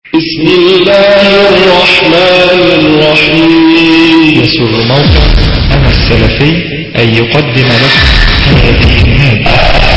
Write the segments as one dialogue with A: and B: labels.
A: بسم الله الرحمن الرحيم.
B: يسر موقع أنا السلفي أن يقدم لكم هذه المادة.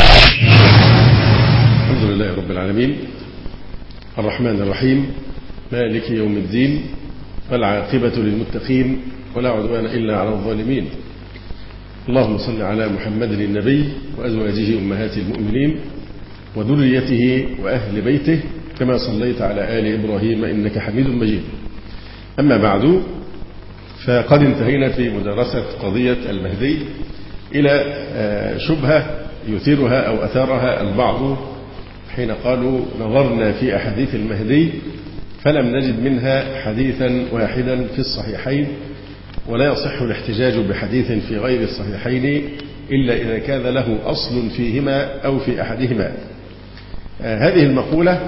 C: الحمد لله رب العالمين الرحمن الرحيم مالك يوم الدين والعاقبة للمتقين ولا عدوان إلا على الظالمين. اللهم صل على محمد النبي وأزواجه أمهات المؤمنين وذريته وأهل بيته كما صليت على آل إبراهيم إنك حميد مجيد. أما بعد، فقد انتهينا في مدرسة قضية المهدي إلى شبهة يثيرها أو أثارها البعض حين قالوا نظرنا في أحاديث المهدي فلم نجد منها حديثا واحدا في الصحيحين، ولا يصح الاحتجاج بحديث في غير الصحيحين إلا إذا كان له أصل فيهما أو في أحدهما. هذه المقولة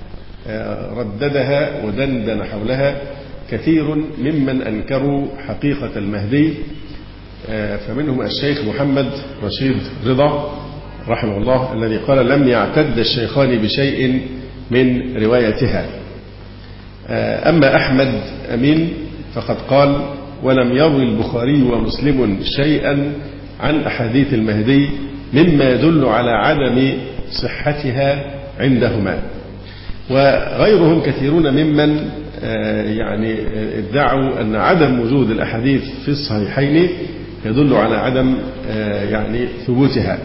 C: رددها ودندن حولها كثير ممن أنكروا حقيقة المهدي، فمنهم الشيخ محمد رشيد رضا رحمه الله الذي قال لم يعتد الشيخان بشيء من روايتها. أما أحمد أمين فقد قال ولم يروي البخاري ومسلم شيئا عن أحاديث المهدي مما يدل على عدم صحتها عندهما. وغيرهم كثيرون ممن ادعوا أن عدم وجود الأحاديث في الصحيحين يدل على عدم ثبوتها.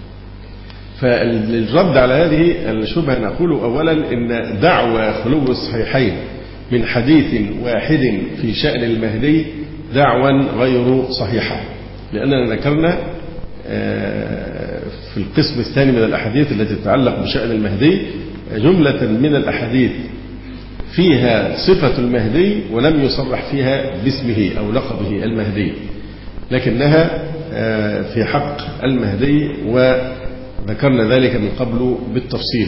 C: فالرد على هذه الشبهة نقول أولا إن دعوى خلو الصحيحين من حديث واحد في شأن المهدي دعوى غير صحيحة، لأننا ذكرنا في القسم الثاني من الأحاديث التي تتعلق بشأن المهدي جملة من الأحاديث فيها صفة المهدي ولم يصرح فيها باسمه أو لقبه المهدي، لكنها في حق المهدي وذكرنا ذلك من قبل بالتفصيل.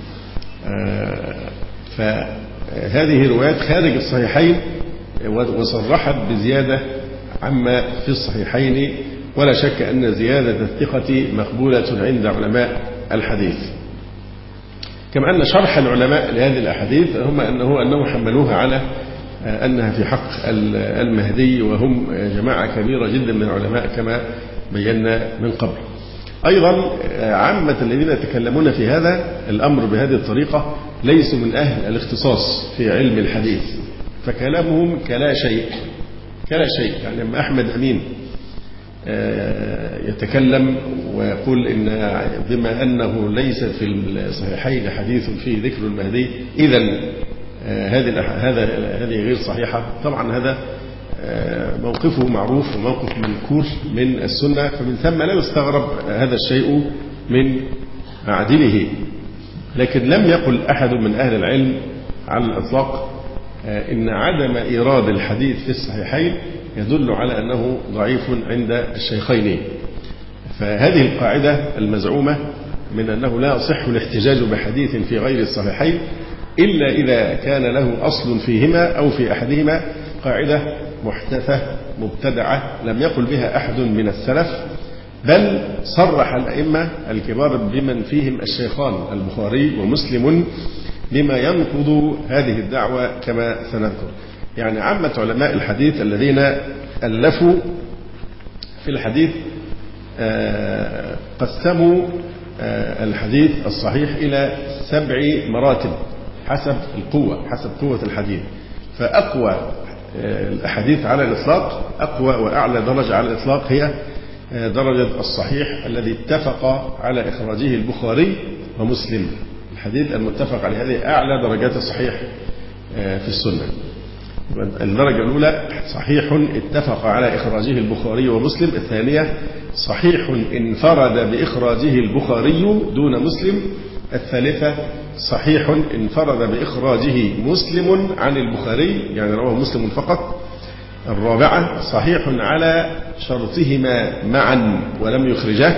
C: فهذه روايات خارج الصحيحين وصرحت بزيادة عما في الصحيحين، ولا شك أن زيادة الثقة مقبولة عند علماء الحديث. كما أن شرح العلماء لهذه الأحاديث هم أنهم حملوها على أنها في حق المهدي، وهم جماعة كبيرة جدا من العلماء كما بينا من قبل. أيضا عامة الذين يتكلمون في هذا الأمر بهذه الطريقة ليسوا من أهل الاختصاص في علم الحديث، فكلامهم كلا شيء. يعني لما أحمد أمين يتكلم ويقول إن بما أنه ليس في الصحيحين حديث فيه ذكر المهدي إذن هذه غير صحيحة، طبعا هذا موقفه معروف وموقف منكور من السنة، فمن ثم لا يستغرب هذا الشيء من معدنه. لكن لم يقل أحد من أهل العلم على الإطلاق إن عدم إيراد الحديث في الصحيحين يدل على أنه ضعيف عند الشيخين. فهذه القاعدة المزعومة من أنه لا يصح الاحتجاج بحديث في غير الصحيحين إلا إذا كان له أصل فيهما أو في أحدهما قاعدة محدثة مبتدعة لم يقل بها أحد من السلف، بل صرح الأئمة الكبار بمن فيهم الشيخان البخاري ومسلم بما ينقض هذه الدعوة كما سنذكر. يعني عامة علماء الحديث الذين ألفوا في الحديث قسموا الحديث الصحيح إلى 7 مراتب حسب قوة الحديث. فأقوى الأحاديث على الإطلاق، أقوى وأعلى درجة على الإطلاق هي درجة الصحيح الذي اتفق على إخراجه البخاري ومسلم. الحديث المتفق عليه هذه أعلى درجات الصحيح في السنة. الدرجة الأولى صحيح اتفق على إخراجه البخاري ومسلم. الثانية صحيح انفرد بإخراجه البخاري دون مسلم. الثالثة صحيح انفرد بإخراجه مسلم عن البخاري، يعني رواه مسلم فقط. الرابعة صحيح على شرطهما معا ولم يخرجه.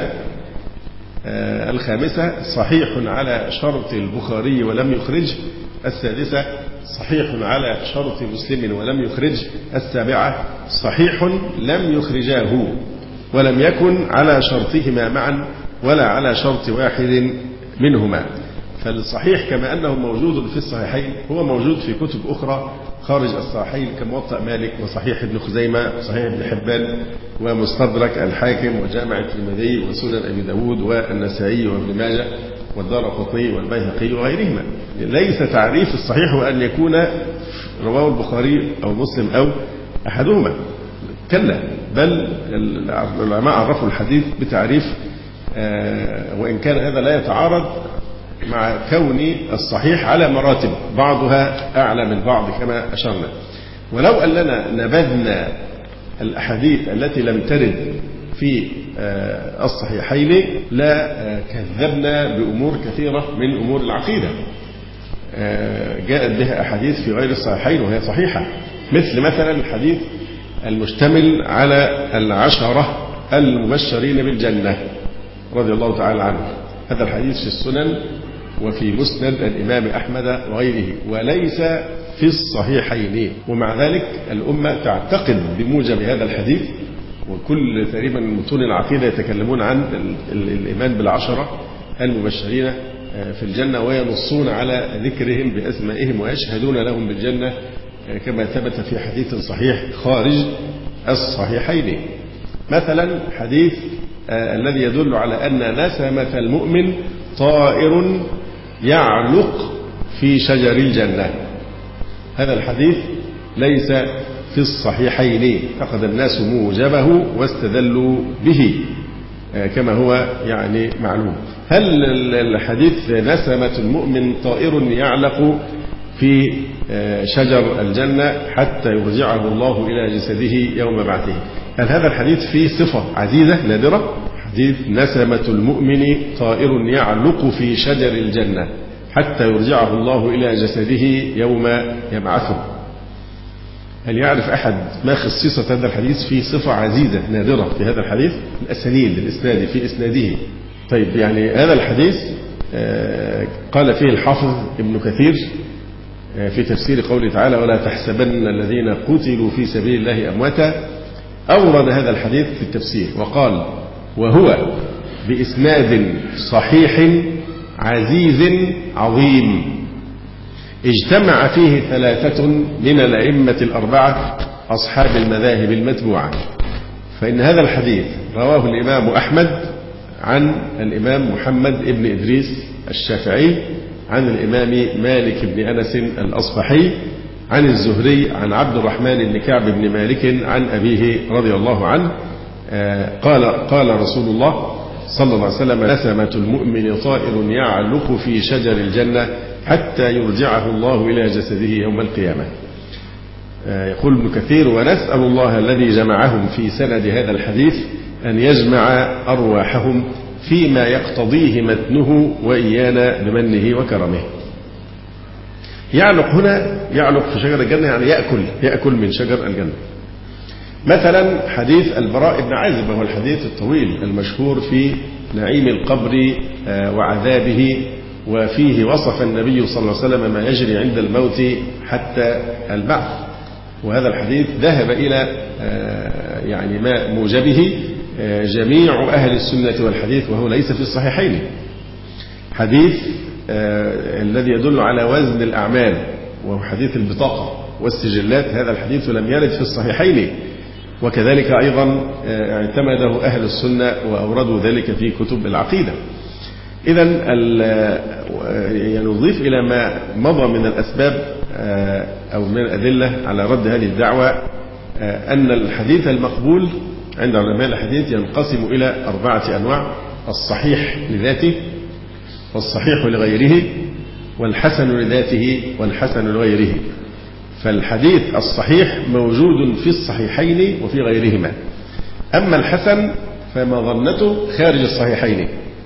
C: الخامسة صحيح على شرط البخاري ولم يخرج. السادسة صحيح على شرط مسلم ولم يخرج. السابعة صحيح لم يخرجاه ولم يكن على شرطهما معا ولا على شرط واحد منهما. فالصحيح كما أنه موجود في الصحيحين هو موجود في كتب أخرى خارج الصحيحين كموطأ مالك وصحيح ابن خزيمة وصحيح ابن حبان ومستدرك الحاكم وجامع الترمذي وسنن أبي داود والنسائي وابن ماجه والدارقطني والبيهقي وغيرهما. ليس تعريف الصحيح هو أن يكون رواه البخاري أو مسلم أو أحدهما، كلا، بل العلماء عرفوا الحديث بتعريف وإن كان هذا لا يتعارض مع كون الصحيح على مراتب بعضها أعلى من بعض كما أشرنا. ولو أننا نبذنا الأحاديث التي لم ترد في الصحيحين لا كذبنا بأمور كثيرة من أمور العقيدة جاءت بها أحاديث في غير الصحيحين وهي صحيحة، مثلا الحديث المشتمل على 10 المبشرين بالجنة رضي الله تعالى عنه. هذا الحديث في السنن وفي مسند الإمام أحمد وغيره وليس في الصحيحين، ومع ذلك الأمة تعتقد بموجب هذا الحديث، وكل تقريبا متون العقيدة يتكلمون عن الإيمان بال10 المبشرين في الجنة وينصون على ذكرهم بأسمائهم ويشهدون لهم بالجنة كما ثبت في حديث صحيح خارج الصحيحين. مثلا حديث الذي يدل على أن نسمة المؤمن طائر يعلق في شجر الجنة، هذا الحديث ليس في الصحيحين، فقد الناس موجبه واستدلوا به كما هو يعني معلوم. هل الحديث نسمة المؤمن طائر يعلق في شجر الجنة حتى يرجعه الله إلى جسده يوم بعثه، هل هذا الحديث فيه صفة عزيزة نادرة؟ حديث نسمة المؤمن طائر يعلق في شجر الجنة حتى يرجعه الله إلى جسده يوم يبعثه. هل يعرف أحد ما خصيصة هذا الحديث؟ فيه صفة عزيزة نادرة في هذا الحديث، الأسانيد الإسناد في إسناده. طيب يعني هذا الحديث قال فيه الحافظ ابن كثير في تفسير قوله تعالى ولا تحسبن الذين قتلوا في سبيل الله أمواتا، أورد هذا الحديث في التفسير وقال وهو بإسناد صحيح عزيز عظيم اجتمع فيه 3 من الأئمة الأربعة أصحاب المذاهب المتبوعة. فإن هذا الحديث رواه الإمام أحمد عن الإمام محمد ابن إدريس الشافعي عن الإمام مالك بن أنس الأصبحي عن الزهري عن عبد الرحمن بن كعب بن مالك عن أبيه رضي الله عنه قال رسول الله صلى الله عليه وسلم نسمة المؤمن طائر يعلق في شجر الجنة حتى يرجعه الله إلى جسده يوم القيامة. يقول ابن كثير ونسأل الله الذي جمعهم في سند هذا الحديث أن يجمع أرواحهم فيما يقتضيه متنه وإيانا بمنه وكرمه. يعلق هنا يعلق في شجر الجنة يعني يأكل من شجر الجنة. مثلا حديث البراء بن عازب وهو الحديث الطويل المشهور في نعيم القبر وعذابه، وفيه وصف النبي صلى الله عليه وسلم ما يجري عند الموت حتى البعث، وهذا الحديث ذهب إلى يعني ما موجبه جميع أهل السنة والحديث وهو ليس في الصحيحين. حديث الذي يدل على وزن الأعمال وهو حديث البطاقة والسجلات، هذا الحديث لم يرد في الصحيحين، وكذلك أيضا اعتمده أهل السنة وأوردوا ذلك في كتب العقيدة. إذن نضيف إلى ما مضى من الأسباب أو من الأدلة على رد هذه الدعوة أن الحديث المقبول عند علماء الحديث ينقسم إلى 4 أنواع: الصحيح لذاته، والصحيح لغيره، والحسن لذاته، والحسن لغيره. فالحديث الصحيح موجود في الصحيحين وفي غيرهما، أما الحسن فمظنته خارج الصحيحين.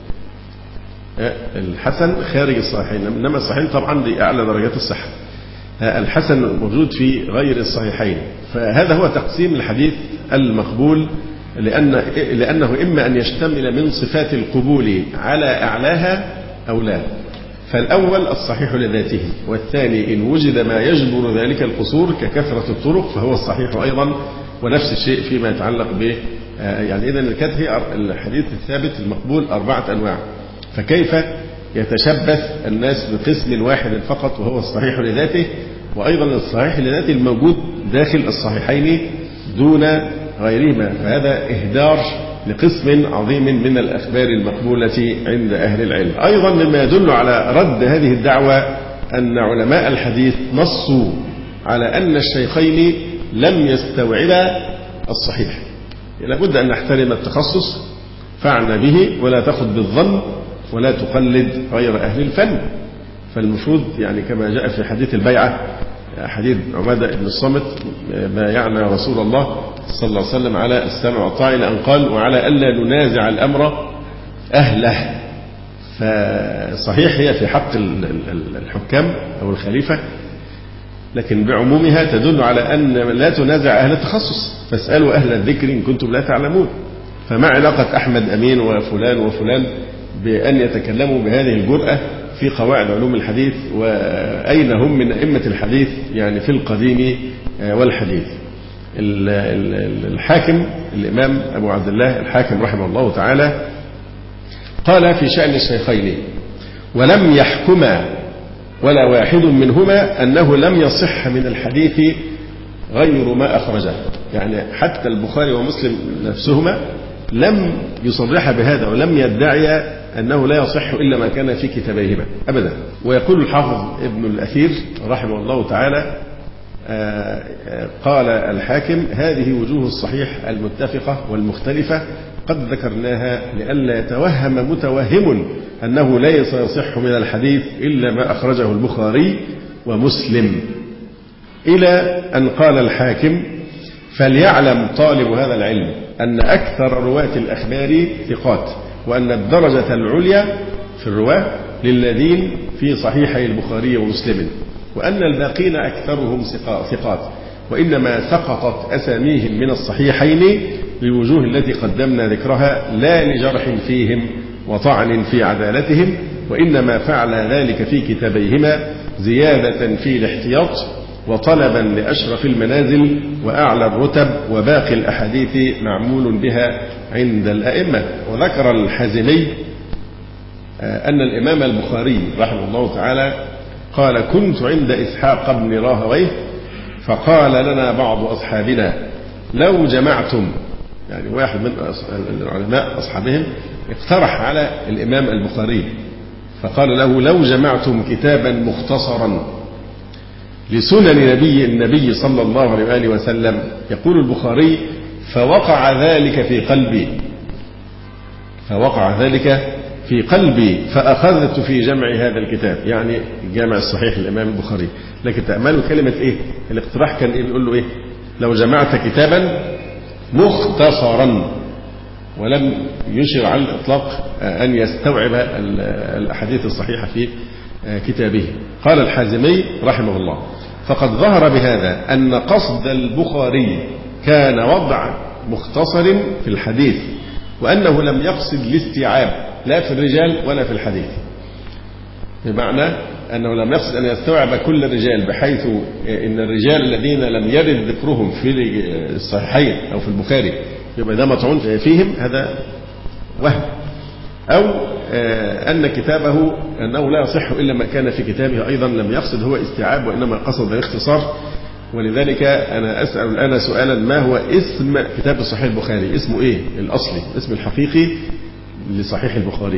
C: الحسن خارج الصحيحين، إنما الصحيحين طبعا دي أعلى درجات الصحة. الحسن موجود في غير الصحيحين. فهذا هو تقسيم الحديث المقبول، لأنه إما أن يشتمل من صفات القبول على أعلاها أو لا. فالأول الصحيح لذاته، والثاني إن وجد ما يجبر ذلك القصور ككثرة الطرق فهو الصحيح أيضا، ونفس الشيء فيما يتعلق به يعني إذن كانت هي الحديث الثابت المقبول 4 أنواع. فكيف يتشبث الناس بقسم واحد فقط وهو الصحيح لذاته، وأيضا الصحيح لذاته الموجود داخل الصحيحين دون غيرهما، فهذا إهدار لقسم عظيم من الأخبار المقبولة عند أهل العلم. أيضا مما يدل على رد هذه الدعوة أن علماء الحديث نصوا على أن الشيخين لم يستوعبا الصحيح. لابد أن نحترم التخصص فاعن به ولا تأخذ بالظن ولا تقلد غير أهل الفن. فالمفروض يعني كما جاء في حديث البيعة، حديث عبادة بن الصامت: بايعنا رسول الله صلى الله عليه وسلم على السمع والطاعة، إلى أن قال: وعلى ألا ننازع الأمر أهله. فصحيح هي في حق الحكام أو الخليفة، لكن بعمومها تدل على أن لا تنازع أهل التخصص، فاسألوا أهل الذكر إن كنتم لا تعلمون. فما علاقة أحمد أمين وفلان وفلان بأن يتكلموا بهذه الجرأة في قواعد علوم الحديث، وأين هم من أئمة الحديث يعني في القديم والحديث؟ الحاكم الإمام أبو عبد الله الحاكم رحمه الله تعالى قال في شأن الشيخين: ولم يحكما ولا واحد منهما أنه لم يصح من الحديث غير ما أخرجه. يعني حتى البخاري ومسلم نفسهما لم يصرح بهذا ولم يدعي أنه لا يصح إلا ما كان في كتابيهما أبدا. ويقول الحافظ ابن الأثير رحمه الله تعالى: قال الحاكم: هذه وجوه الصحيح المتفقة والمختلفة قد ذكرناها لئلا يتوهم متوهم أنه ليس يصح من الحديث إلا ما أخرجه البخاري ومسلم. إلى أن قال الحاكم: فليعلم طالب هذا العلم أن أكثر رواة الأخبار ثقات، وأن الدرجة العليا في الرواة للذين في صحيحي البخاري ومسلم، وأن الباقين أكثرهم ثقات، وإنما سقطت أساميهم من الصحيحين للوجوه التي قدمنا ذكرها، لا لجرح فيهم وطعن في عدالتهم، وإنما فعل ذلك في كتابيهما زيادة في الاحتياط وطلبا لأشرف المنازل وأعلى الرتب، وباقي الأحاديث معمول بها عند الأئمة. وذكر الحازمي أن الإمام البخاري رحمه الله تعالى قال: كنت عند إسحاق بن راهويه فقال لنا بعض أصحابنا: لو جمعتم، يعني واحد من العلماء أصحابهم اقترح على الإمام البخاري فقال له: لو جمعتم كتابا مختصرا لسنن النبي صلى الله عليه وآله وسلم، يقول البخاري: فوقع ذلك في قلبي فأخذت في جمع هذا الكتاب، يعني جامع الصحيح الإمام البخاري. لكن تأملوا كلمة إيه؟ الاقتراح كان إيه؟ بيقول له إيه؟ لو جمعت كتابا مختصرا، ولم يشر على الإطلاق أن يستوعب الأحاديث الصحيحة في كتابه. قال الحازمي رحمه الله: فقد ظهر بهذا أن قصد البخاري كان وضع مختصر في الحديث، وأنه لم يقصد الاستيعاب لا في الرجال ولا في الحديث، بمعنى أنه لم يقصد أن يستوعب كل الرجال، بحيث إن الرجال الذين لم يرد ذكرهم في الصحيحين أو في البخاري يبقى ده مطعون فيهم، هذا وهم. أو أن كتابه أنه لا يصح إلا ما كان في كتابه، أيضا لم يقصد هو استيعاب وإنما قصد الاختصار. ولذلك أنا أسأل الآن سؤالا: ما هو اسم كتاب صحيح البخاري؟ اسمه إيه الأصلي، اسم الحقيقي لصحيح البخاري؟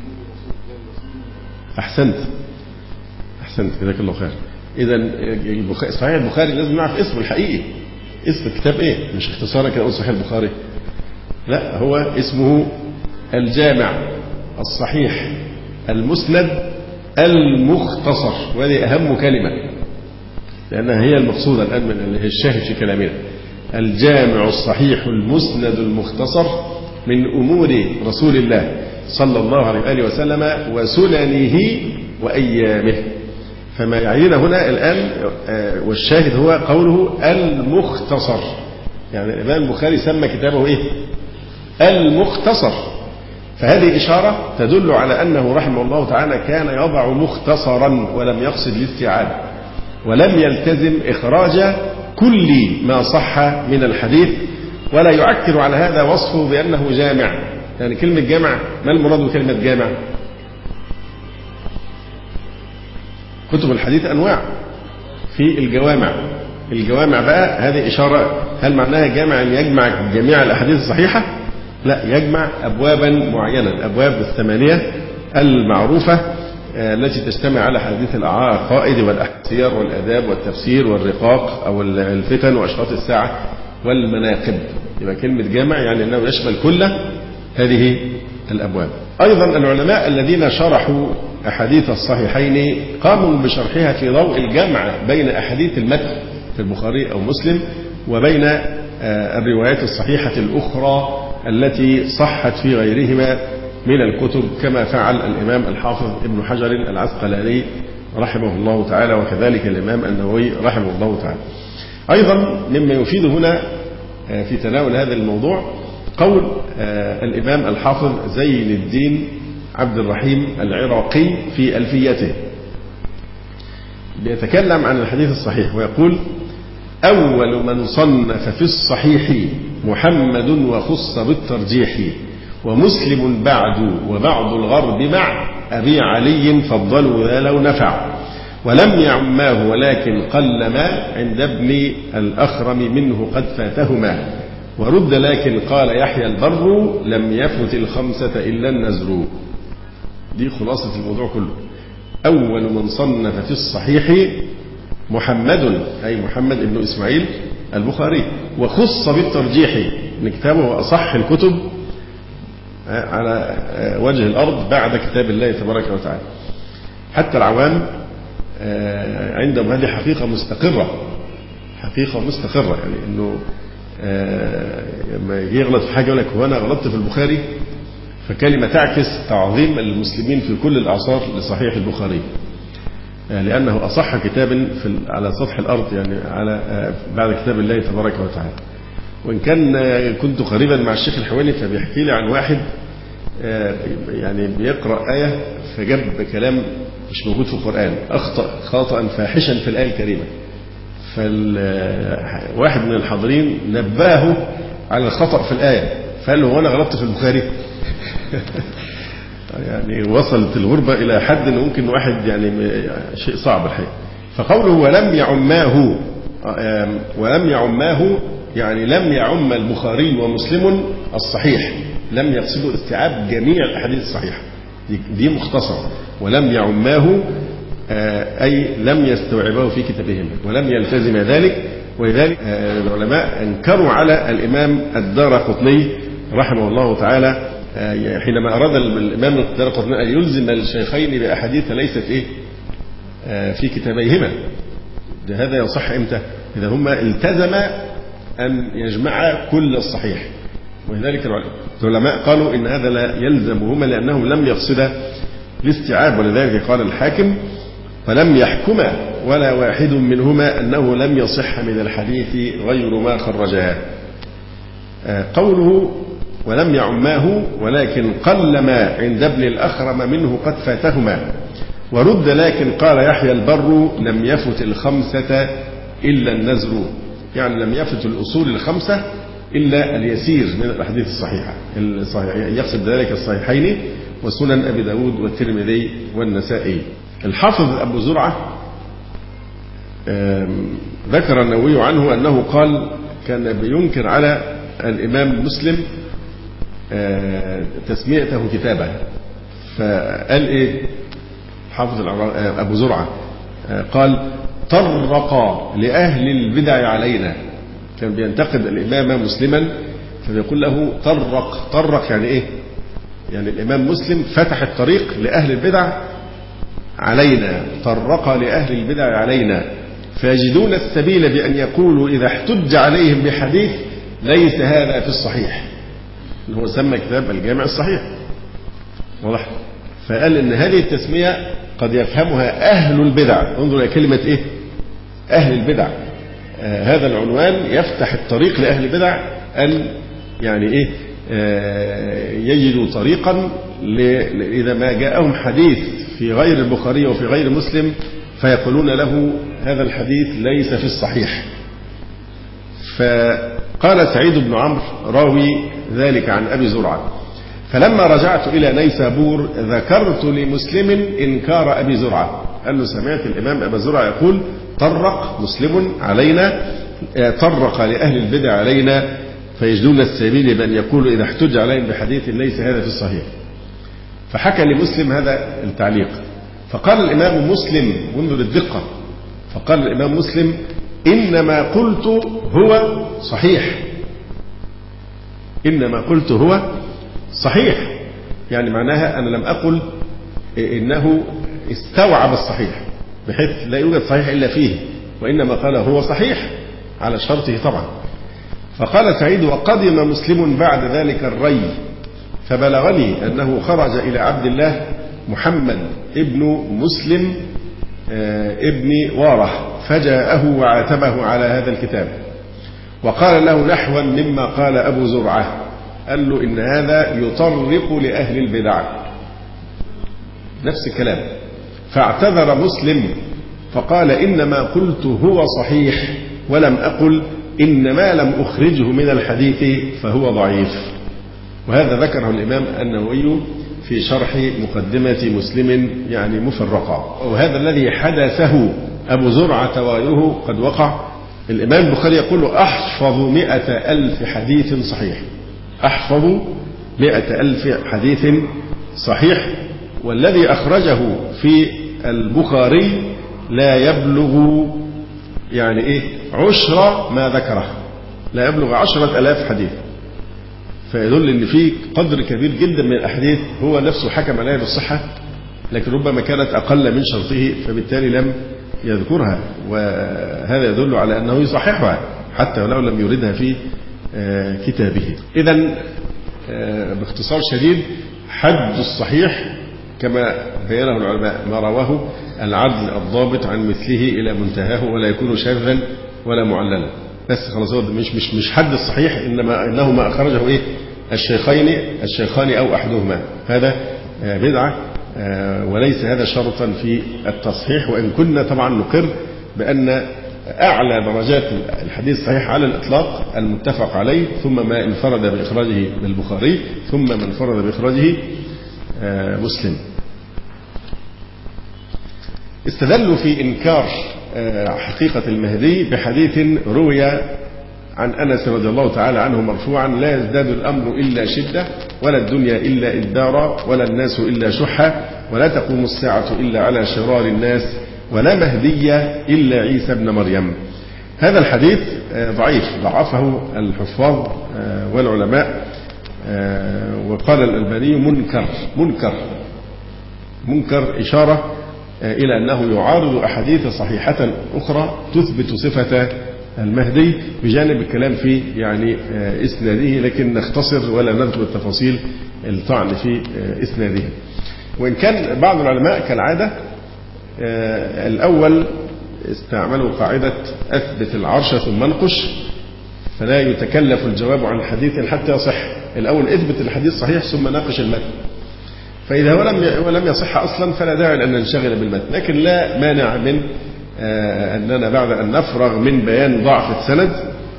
C: أحسنت جزاك الله خير. إذا صحيح البخاري لازم نعرف اسمه الحقيقي، اسم الكتاب إيه، مش اختصارا كده أقول صحيح البخاري، لا، هو اسمه الجامع الصحيح المسند المختصر، وهذه أهم كلمة لأنها هي المقصودة الآن من الشاهد في كلامنا. الجامع الصحيح المسند المختصر من أمور رسول الله صلى الله عليه وآله وسلم وسننه وأيامه. فما يعنينا هنا الآن والشاهد هو قوله المختصر، يعني الإمام البخاري سمى كتابه إيه؟ المختصر. فهذه إشارة تدل على أنه رحمه الله تعالى كان يضع مختصرا ولم يقصد الاستيعاب، ولم يلتزم إخراج كل ما صح من الحديث، ولا يعكر على هذا وصفه بأنه جامع. يعني كلمة جامع، ما المراد بكلمة جامع؟ كتب الحديث أنواع. في الجوامع بقى هذه إشارة، هل معناها جامع أن يجمع جميع الأحاديث الصحيحة؟ لا، يجمع أبوابا معينة، الأبواب الثمانية المعروفة التي تجتمع على حديث العقائد والأحسير والآداب والتفسير والرقاق أو الفتن وأشراط الساعة والمناقب. يبقى كلمة جامع يعني أنه يشمل كل هذه الأبواب. أيضا العلماء الذين شرحوا أحاديث الصحيحين قاموا بشرحها في ضوء الجمع بين أحاديث المتن في البخاري أو مسلم وبين الروايات الصحيحة الأخرى التي صحت في غيرهما من الكتب، كما فعل الإمام الحافظ ابن حجر العسقلاني رحمه الله تعالى، وكذلك الإمام النووي رحمه الله تعالى. أيضا مما يفيد هنا في تناول هذا الموضوع قول الإمام الحافظ زين الدين عبد الرحيم العراقي في ألفيته، بيتكلم عن الحديث الصحيح ويقول: أول من صنف في الصحيح محمد وخص بالترجيح، ومسلم بعد وبعض الغرب مع أبي علي فضلوا ذا لو نفع، ولم يعماه ولكن قلما عند ابن الأخرم منه قد فاتهما، ورد لكن قال يحيى البر لم يفت الخمسة إلا النزر. دي خلاصة الموضوع كله. أول من صنف في الصحيح محمد، أي محمد بن إسماعيل البخاري، وخص بالترجيح إن كتابه هو أصح الكتب على وجه الأرض بعد كتاب الله تبارك وتعالى. حتى العوام عندهم هذه حقيقة مستقرة، يعني إنه لما يغلط في حاجة يقول لك هو أنا غلطت في البخاري، فكلمة تعكس تعظيم المسلمين في كل الأعصار لصحيح البخاري، لأنه أصح كتاب على سطح الأرض، يعني على بعد كتاب الله تبارك وتعالى. وإن كان كنت قريبا مع الشيخ الحويني فبيحكي لي عن واحد يعني بيقرأ آية فجاب كلام مش موجود في القرآن، أخطأ خطأ فاحشا في الآية الكريمة، فواحد من الحاضرين نبهه على الخطأ في الآية، فقال له هو أنا غلطت في البخاري؟ يعني وصلت الغربة إلى حد أنه ممكن واحد يعني شيء صعب الحقيقة. فقوله ولم يعماه يعني لم يعم البخاري ومسلم الصحيح، لم يقصدوا استيعاب جميع الأحاديث الصحيحة، دي مختصرة. ولم يعماه أي لم يستوعبه في كتابهم ولم يلتزم ذلك. ولذلك العلماء أنكروا على الإمام الدارقطني رحمه الله تعالى حينما أراد الإمام الدارقطني أن يلزم الشيخين بأحاديث ليست في كتابيهما. هذا يصح إمتى؟ إذا هما التزما أن يجمع كل الصحيح. ولذلك العلماء قالوا إن هذا لا يلزمهما لأنهم لم يقصدا الاستيعاب. ولذلك قال الحاكم: فلم يحكما ولا واحد منهما أنه لم يصح من الحديث غير ما خرجاه. قوله ولم يعماه ولكن قلما عند ابن الأخرم منه قد فاتهما، ورد لكن قال يحيى البر لم يفت الخمسة إلا النزر، يعني لم يفت الأصول الخمسة إلا اليسير من الأحاديث الصحيحة، يقصد ذلك الصحيحين وسنن أبي داود والترمذي والنسائي. الحافظ أبو زرعة ذكر النووي عنه أنه قال كان بينكر على الإمام مسلم تسميته كتابه، فقال إيه حافظ أبو زرعة؟ قال طرق لأهل البدع علينا، كان بينتقد الإمام مسلما فبيقول له طرق يعني إيه؟ يعني الإمام مسلم فتح الطريق لأهل البدع علينا، طرق لأهل البدع علينا، فيجدون السبيل بأن يقولوا إذا احتج عليهم بحديث ليس هذا في الصحيح، هو سمى كتاب الجامع الصحيح، واضح؟ فقال إن هذه التسمية قد يفهمها أهل البدع. انظروا إلى كلمة إيه؟ أهل البدع. هذا العنوان يفتح الطريق لأهل البدع أن يعني إيه يجدوا طريقا إذا ما جاءهم حديث في غير البخاري وفي غير مسلم فيقولون له هذا الحديث ليس في الصحيح. فقال سعيد بن عمرو راوي ذلك عن أبي زرعة: فلما رجعت إلى نيسابور ذكرت لمسلم إنكار أبي زرعة، قال له سمعت الإمام أبا زرعة يقول طرق مسلم علينا، طرق لأهل البدع علينا فيجدون السبيل بأن يقولوا إذا احتج عليهم بحديث ليس هذا في الصحيح. فحكى لمسلم هذا التعليق، فقال الإمام مسلم، وانظر الدقة، فقال الإمام مسلم إنما قلت هو صحيح، إنما قلت هو صحيح، يعني معناها أنا لم أقل إنه استوعب الصحيح بحيث لا يوجد صحيح إلا فيه، وإنما قال هو صحيح على شرطه طبعا. فقال سعيد وقدم مسلم بعد ذلك الري فبلغني أنه خرج إلى عبد الله محمد ابن مسلم ابن واره فجاءه وعاتبه على هذا الكتاب وقال له نحوا مما قال أبو زرعة، قال له إن هذا يطرق لأهل البدع، نفس الكلام. فاعتذر مسلم فقال إنما قلت هو صحيح ولم أقل إنما لم أخرجه من الحديث فهو ضعيف. وهذا ذكره الإمام النووي في شرح مقدمة مسلم يعني مفرقة. وهذا الذي حدثه أبو زرعة وغيره قد وقع. الإمام البخاري يقول أحفظ 100,000 حديث صحيح، أحفظ 100,000 حديث صحيح، والذي أخرجه في البخاري لا يبلغ يعني إيه 10 ما ذكره، لا يبلغ 10,000 حديث. فيدل ان في قدر كبير جدا من الاحاديث هو نفسه حكم عليها بالصحه، لكن ربما كانت اقل من شرطه فبالتالي لم يذكرها، وهذا يدل على انه يصححها حتى ولو لم يردها في كتابه. اذا باختصار شديد حد الصحيح كما بينه العلماء ما رواه العدل الضابط عن مثله الى منتهاه ولا يكون شاذا ولا معللا. بس خلاص هو مش حد الصحيح، انه ما اخرجه ايه الشيخان او احدهما، هذا بدعه وليس هذا شرطا في التصحيح. وان كنا طبعا نقر بان اعلى درجات الحديث الصحيح على الاطلاق المتفق عليه، ثم ما انفرد باخراجه البخاري، ثم ما انفرد باخراجه مسلم. استدلوا في انكار حقيقة المهدي بحديث روي عن أنس رضي الله تعالى عنه مرفوعا لا يزداد الأمر إلا شدة ولا الدنيا إلا إدبارا ولا الناس إلا شحا ولا تقوم الساعة إلا على شرار الناس ولا مهدي إلا عيسى ابن مريم. هذا الحديث ضعيف، ضعفه الحفاظ والعلماء، وقال الألباني منكر إشارة إلى أنه يعارض أحاديث صحيحة أخرى تثبت صفة المهدي بجانب الكلام في يعني إسناده، لكن نختصر ولا نذكر التفاصيل الطعن في إسناده. وإن كان بعض العلماء كالعادة الأول استعملوا قاعدة أثبت العرش ثم انقش، فلا يتكلف الجواب عن حديث حتى يصح، الأول اثبت الحديث صحيح ثم ناقش المتن، فإذا هو لم يصح أصلا فلا داعي أن ننشغل بالمتن. لكن لا مانع من أننا بعد أن نفرغ من بيان ضعف السند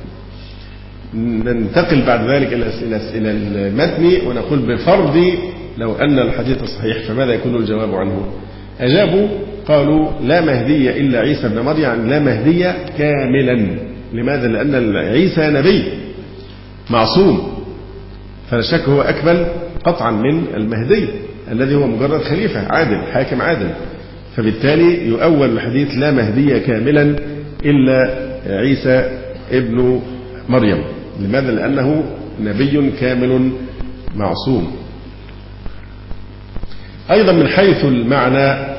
C: ننتقل بعد ذلك إلى المتن ونقول بفرض لو أن الحديث صحيح فماذا يكون الجواب عنه؟ أجابوا قالوا لا مهدي إلا عيسى ابن مريم، يعني لا مهدي كاملا. لماذا؟ لأن عيسى نبي معصوم، فلا شك هو أكمل قطعا من المهدي الذي هو مجرد خليفة عادل حاكم عادل، فبالتالي يؤول الحديث لا مهدي كاملا إلا عيسى ابن مريم. لماذا؟ لأنه نبي كامل معصوم. أيضا من حيث المعنى،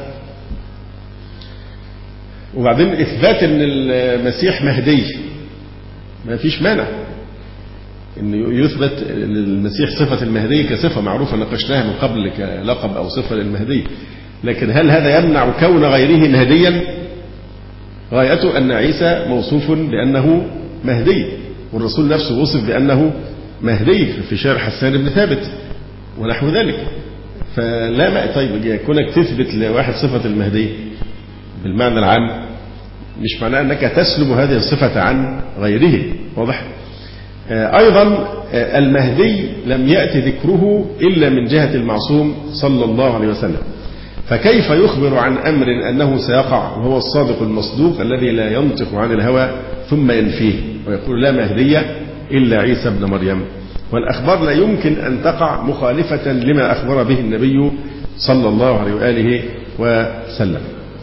C: وبعدين إثبات أن المسيح مهدي ما فيش مانع أن يثبت للمسيح صفة المهدي كصفة معروفة ناقشناها من قبل كلقب أو صفة للمهدي، لكن هل هذا يمنع كون غيره مهديا؟ غايته أن عيسى موصوف بأنه مهدي، والرسول نفسه وصف بأنه مهدي في شعر حسان بن ثابت ونحو ذلك. فلا ما طيب كونك تثبت لواحد صفة المهدي بالمعنى العام مش معناه أنك تسلب هذه الصفة عن غيره، واضح؟ أيضا المهدي لم يأتي ذكره إلا من جهة المعصوم صلى الله عليه وسلم، فكيف يخبر عن أمر أنه سيقع وهو الصادق المصدوق الذي لا ينطق عن الهوى ثم ينفيه ويقول لا مهدي إلا عيسى ابن مريم؟ والأخبار لا يمكن أن تقع مخالفة لما أخبر به النبي صلى الله عليه وآله وسلم.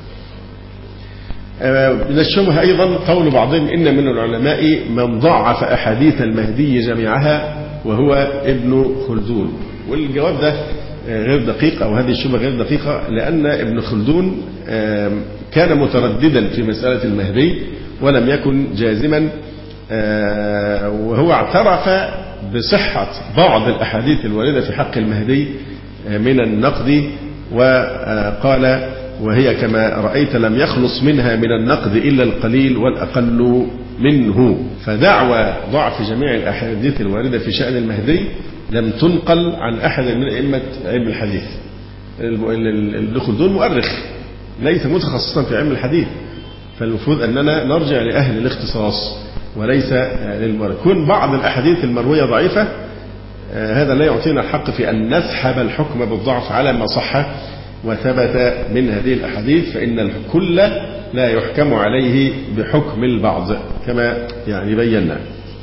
C: من الشبه أيضا قول بعضهم إن من العلماء من ضعف أحاديث المهدي جميعها وهو ابن خلدون. والجواب ده غير دقيق، أو هذه الشبهة غير دقيقة، لأن ابن خلدون كان مترددا في مسألة المهدي ولم يكن جازما، وهو اعترف بصحة بعض الأحاديث الواردة في حق المهدي من النقد، وقال وهي كما رأيت لم يخلص منها من النقد إلا القليل والأقل منه. فدعوى ضعف جميع الأحاديث الواردة في شأن المهدي لم تنقل عن أحد من أئمة علم الحديث. ابن خلدون مؤرخ ليس متخصصا في علم الحديث، فالمفروض أننا نرجع لأهل الاختصاص وليس للمؤرخ. كون بعض الأحاديث المروية ضعيفة هذا لا يعطينا الحق في أن نسحب الحكم بالضعف على ما صح وثبت من هذه الأحاديث، فإن الكل لا يحكم عليه بحكم البعض كما بينا.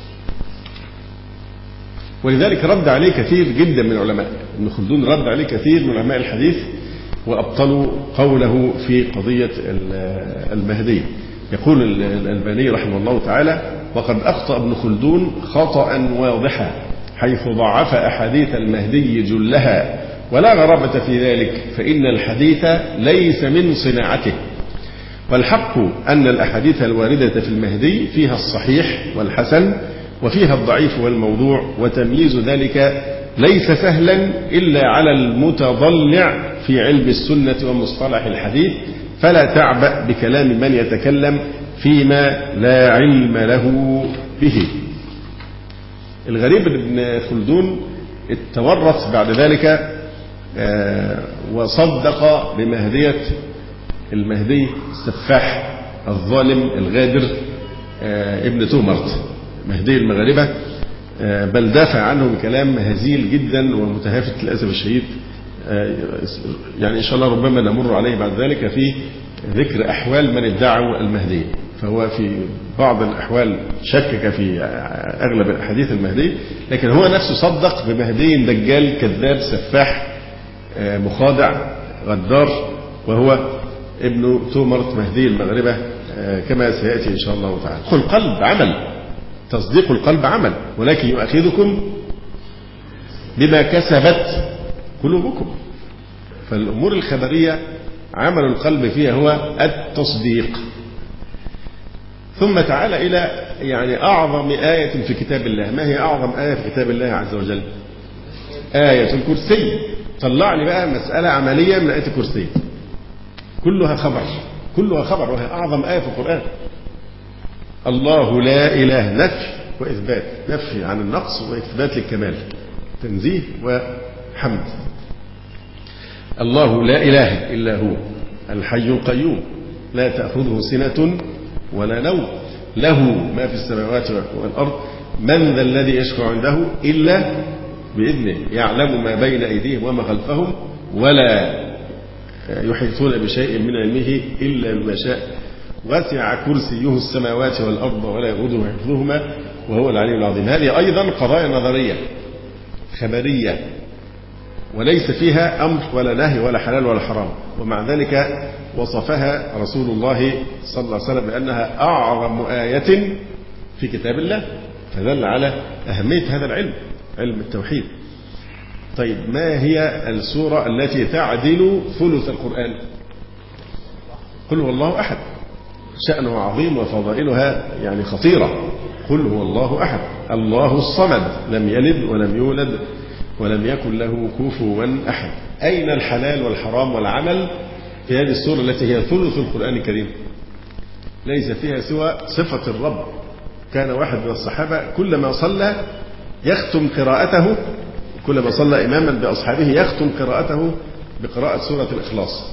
C: ولذلك رد عليه كثير جدا من العلماء. ابن خلدون رد عليه كثير من علماء الحديث وأبطلوا قوله في قضية المهدي. يقول الألباني رحمه الله تعالى: وقد أخطأ ابن خلدون خطأ واضحا حيث ضعف أحاديث المهدي جلها، ولا غرابة في ذلك، فإن الحديث ليس من صناعته. والحق أن الأحاديث الواردة في المهدي فيها الصحيح والحسن وفيها الضعيف والموضوع، وتمييز ذلك ليس سهلا إلا على المتضلع في علم السنة ومصطلح الحديث، فلا تعبأ بكلام من يتكلم فيما لا علم له به. الغريب ابن خلدون التورط بعد ذلك وصدق بمهدية المهدي السفاح الظالم الغادر ابن تومرت مهدي المغاربة، بل دافع عنه بكلام هزيل جدا ومتهافت للأسف الشديد. إن شاء الله ربما نمر عليه بعد ذلك في ذكر أحوال من ادعوا المهدي. فهو في بعض الأحوال شكك في أغلب الأحاديث المهدي، لكن هو نفسه صدق بمهدي دجال كذاب سفاح مخادع غدار، وهو ابن تومرت مهدي المغربة كما سيأتي إن شاء الله تعالى. القلب عمل، تصديق القلب عمل، ولكن يؤاخذكم بما كسبت قلوبكم. فالأمور الخبرية عمل القلب فيها هو التصديق. ثم تعالى إلى أعظم آية في كتاب الله. ما هي أعظم آية في كتاب الله عز وجل؟ آية الكرسي. طلع لي بقى مسألة عملية من آية الكرسي، كلها خبر، كلها خبر، وهي أعظم آية في القرآن. الله لا إله، نفي وإثبات، نفي عن النقص وإثبات للكمال، تنزيه وحمد. الله لا إله إلا هو الحي القيوم لا تأخذه سنة ولا نوم له ما في السماوات والأرض من ذا الذي يشفع عنده إلا بإذنه يعلم ما بين أيديهم وما خلفهم ولا يحيطون بشيء من علمه إلا بما شاء وسع كرسيه السماوات والأرض ولا يؤوده حفظهما وهو العلي العظيم. هذه أيضا قضايا نظرية خبرية وليس فيها أمر ولا نهي ولا حلال ولا حرام، ومع ذلك وصفها رسول الله صلى الله عليه وسلم بأنها أعظم آية في كتاب الله، فدل على أهمية هذا العلم، علم التوحيد. طيب، ما هي السورة التي تعدل ثلث القرآن؟ قل هو الله أحد، شأنه عظيم وفضائلها خطيرة. قل هو الله أحد الله الصمد لم يلد ولم يولد ولم يكن له كفوا أحد. أين الحلال والحرام والعمل في هذه السورة التي هي ثلث القرآن الكريم؟ ليس فيها سوى صفة الرب. كان واحد من الصحابة كلما صلى يختم قراءته، كلما صلى إماما بأصحابه يختم قراءته بقراءة سورة الإخلاص.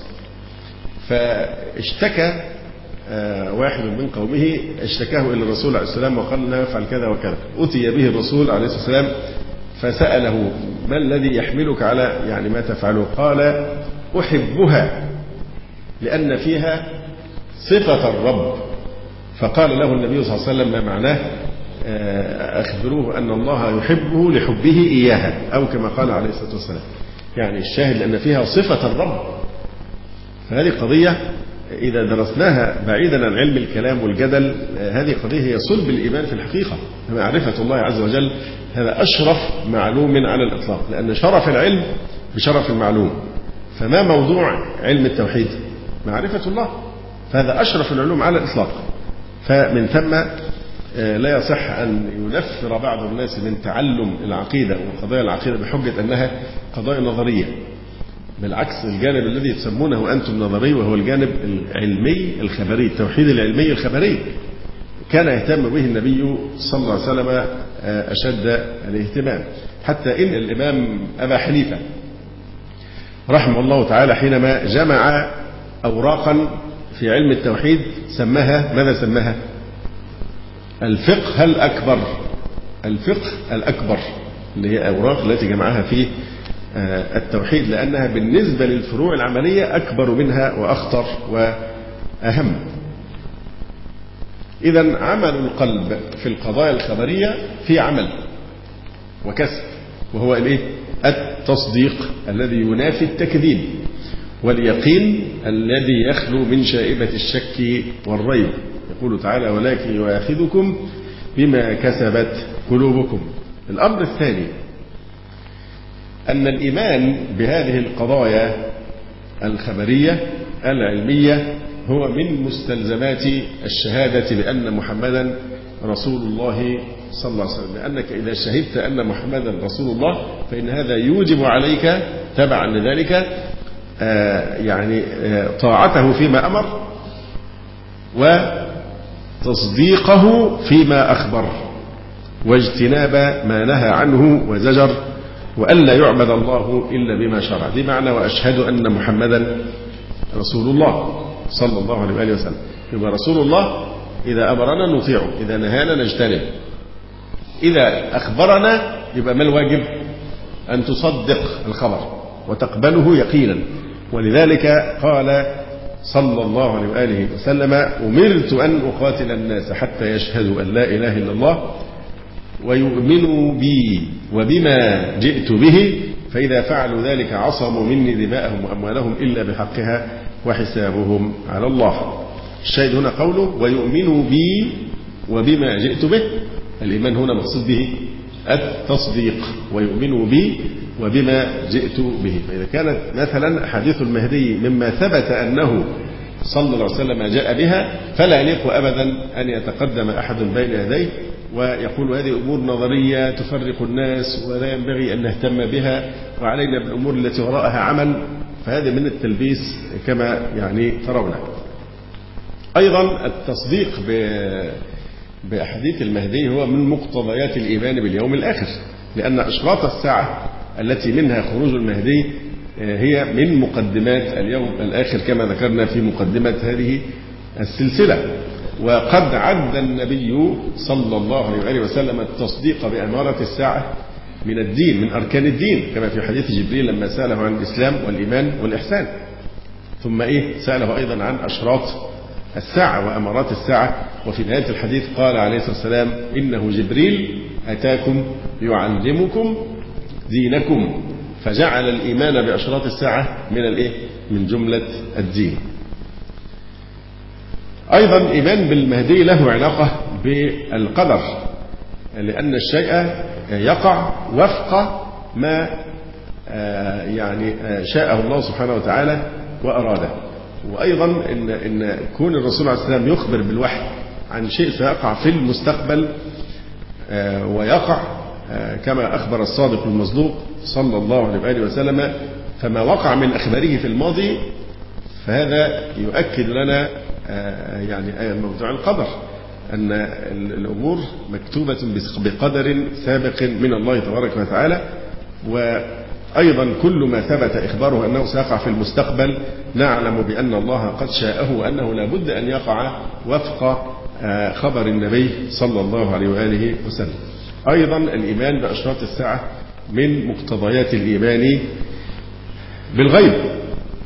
C: فاشتكى واحد من قومه، اشتكاه إلى الرسول عليه السلام وقال له افعل كذا وكذا. أتي به الرسول عليه السلام فسأله: ما الذي يحملك على ما تفعله؟ قال: أحبها لأن فيها صفة الرب. فقال له النبي صلى الله عليه وسلم ما معناه أخبروه أن الله يحبه لحبه إياها، أو كما قال عليه الصلاة والسلام. يعني الشاهد أن فيها صفة الرب. فهذه قضية إذا درسناها بعيدا عن علم الكلام والجدل، هذه قضية هي صلب الإيمان في الحقيقة. معرفة الله عز وجل هذا أشرف معلوم على الإطلاق، لأن شرف العلم بشرف المعلوم. فما موضوع علم التوحيد؟ معرفة الله، فهذا أشرف العلوم على الإطلاق. فمن ثم لا يصح أن ينفر بعض الناس من تعلم العقيدة وقضايا العقيدة بحجة أنها قضايا نظرية. بالعكس، الجانب الذي تسمونه أنتم نظري وهو الجانب العلمي الخبري، التوحيد العلمي الخبري، كان يهتم به النبي صلى الله عليه وسلم أشد الاهتمام. حتى إن الإمام أبا حنيفة رحمه الله تعالى حينما جمع أوراقا في علم التوحيد سماها ماذا؟ سماها الفقه الأكبر. الفقه الأكبر اللي هي أوراق التي جمعها في التوحيد، لأنها بالنسبة للفروع العملية أكبر منها وأخطر وأهم. إذن عمل القلب في القضايا الخبرية في عمل وكسب، وهو التصديق الذي ينافي التكذيب، واليقين الذي يخلو من شائبة الشك والريب. يقول تعالى ولكن يؤاخذكم بما كسبت قلوبكم. الأمر الثاني أن الإيمان بهذه القضايا الخبرية العلمية هو من مستلزمات الشهادة بأن محمدا رسول الله صلى الله عليه وسلم، لأنك إذا شهدت أن محمدا رسول الله فإن هذا يوجب عليك تبعا لذلك طاعته فيما أمر وتصديقه فيما أخبر، واجتناب ما نهى عنه وزجر، وألا يعبد الله إلا بما شرع. دي معنى وأشهد أن محمدا رسول الله صلى الله عليه وآله وسلم. يبقى رسول الله إذا أمرنا نطيعه، إذا نهانا نجتنب، إذا أخبرنا يبقى ما الواجب؟ أن تصدق الخبر وتقبله يقينا. ولذلك قال صلى الله عليه وآله وسلم أمرت أن أقاتل الناس حتى يشهدوا أن لا إله إلا الله ويؤمنوا بي وبما جئت به، فإذا فعلوا ذلك عصموا مني دماءهم وأموالهم إلا بحقها وحسابهم على الله. الشاهد هنا قوله ويؤمنوا بي وبما جئت به. الإيمان هنا مقصود به التصديق، ويؤمنوا بي وبما جئت به. فإذا كانت مثلا أحاديث المهدي مما ثبت أنه صلى الله عليه وسلم جاء بها، فلا يليق أبدا أن يتقدم أحد بين يديه ويقول هذه أمور نظرية تفرق الناس ولا ينبغي أن نهتم بها وعلينا بالأمور التي وراءها عمل. فهذا من التلبيس كما ترون. أيضا التصديق بأحاديث المهدي هو من مقتضيات الإيمان باليوم الآخر، لأن أشراط الساعة التي منها خروج المهدي هي من مقدمات اليوم الآخر كما ذكرنا في مقدمة هذه السلسلة. وقد عد النبي صلى الله عليه وآله وسلم التصديق بأمارة الساعة من الدين، من أركان الدين، كما في حديث جبريل لما سأله عن الإسلام والإيمان والإحسان. ثم سأله أيضا عن أشراط الساعة وأمارات الساعة. وفي نهاية الحديث قال عليه الصلاة والسلام إنه جبريل أتاكم يعلمكم دينكم، فجعل الإيمان بأشراط الساعة من جملة الدين. أيضا الإيمان بالمهدي له علاقة بالقدر، لأن الشيء يقع وفق ما شاءه الله سبحانه وتعالى وأراده. وأيضا إن كون الرسول عليه السلام يخبر بالوحي عن شيء سيقع في المستقبل ويقع كما أخبر الصادق المصدوق صلى الله عليه وآله وسلم، فما وقع من أخباره في الماضي فهذا يؤكد لنا موضوع القدر، أن الأمور مكتوبة بقدر سابق من الله تبارك وتعالى. وأيضا كل ما ثبت إخباره أنه سيقع في المستقبل نعلم بأن الله قد شاءه، وأنه لا بد أن يقع وفق خبر النبي صلى الله عليه وآله وسلم. أيضا الإيمان بأشراط الساعة من مقتضيات الإيمان بالغيب،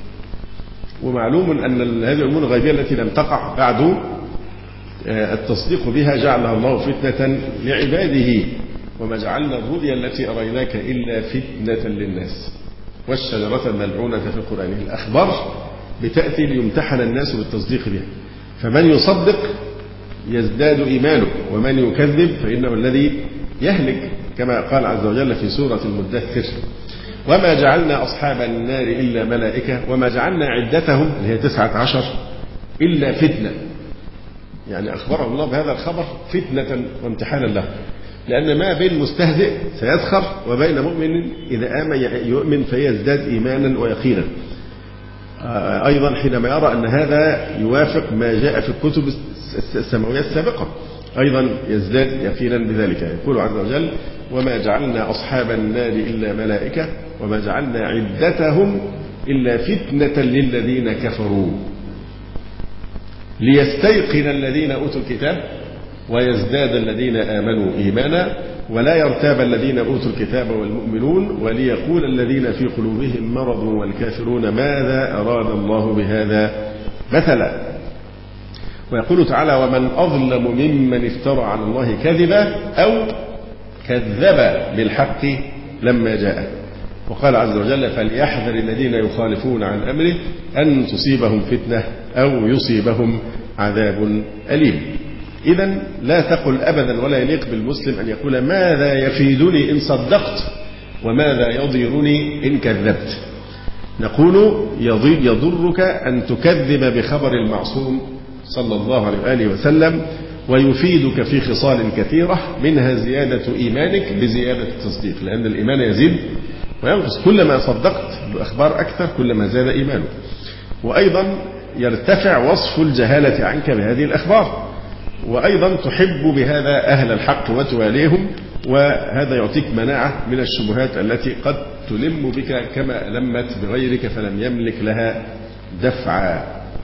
C: ومعلوم أن هذه الأمور الغيبية التي لم تقع بعد التصديق بها جعلها الله فتنة لعباده، وما جعلنا الرؤيا التي أريناك إلا فتنة للناس والشجرة الملعونة في القرآن. الأخبار بتأتي ليمتحن الناس بالتصديق بها، فمن يصدق يزداد إيمانه، ومن يكذب فإنه الذي يهلك، كما قال عز وجل في سورة المدثر: وما جعلنا أصحاب النار إلا ملائكة وما جعلنا عدتهم اللي هي 19 إلا فتنة. يعني أخبره الله بهذا الخبر فتنة وامتحانا له، لأن ما بين مستهزئ سيسخر وبين مؤمن إذا آمن يؤمن فيزداد إيمانا ويقينا. أيضا حينما يرى أن هذا يوافق ما جاء في الكتب السماوية السابقة أيضا يزداد يقينا بذلك. يقول عز وجل: وما جعلنا أصحاب النار إلا ملائكة وما جعلنا عدتهم إلا فتنة للذين كفروا ليستيقن الذين أوتوا الكتاب ويزداد الذين آمنوا إيمانا ولا يرتاب الذين أوتوا الكتاب والمؤمنون وليقول الذين في قلوبهم مرض والكافرون ماذا أراد الله بهذا مثلا. ويقول تعالى: ومن أظلم ممن افترى على الله كذبا أو كذب بالحق لما جاءه. وقال عز وجل: فليحذر الذين يخالفون عن أمره أن تصيبهم فتنة أو يصيبهم عذاب أليم. إذن لا تقل أبدا ولا يليق بالمسلم أن يقول ماذا يفيدني إن صدقت وماذا يضيرني إن كذبت. نقول يضرك أن تكذب بخبر المعصوم صلى الله عليه وآله وسلم، ويفيدك في خصال كثيرة منها زيادة إيمانك بزيادة التصديق، لأن الإيمان يزيد وينقص، كلما صدقت بأخبار أكثر كلما زاد إيمانك. وأيضا يرتفع وصف الجهالة عنك بهذه الأخبار، وأيضا تحب بهذا أهل الحق وتواليهم، وهذا يعطيك مناعة من الشبهات التي قد تلم بك كما لمت بغيرك فلم يملك لها دفعا.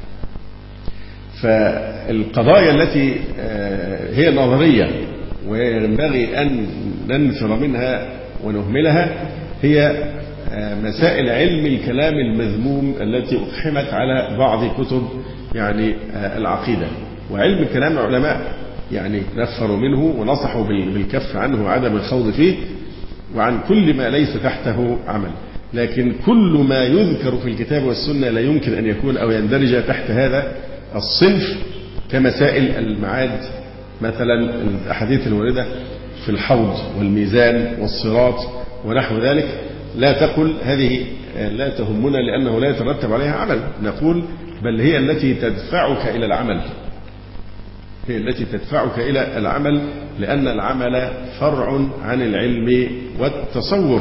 C: فالقضايا التي هي نظرية وينبغي أن ننفر منها ونهملها هي مسائل علم الكلام المذموم التي أقحمت على بعض كتب يعني العقيدة. وعلم الكلام العلماء يعني نفروا منه ونصحوا بالكف عنه وعدم الخوض فيه وعن كل ما ليس تحته عمل، لكن كل ما يذكر في الكتاب والسنة لا يمكن أن يكون أو يندرج تحت هذا الصنف، كمسائل المعاد مثلا، الأحاديث الواردة في الحوض والميزان والصراط ونحو ذلك. لا تقل هذه لا تهمنا لأنه لا يترتب عليها عمل، نقول بل هي التي تدفعك إلى العمل، هي التي تدفعك إلى العمل، لأن العمل فرع عن العلم والتصور.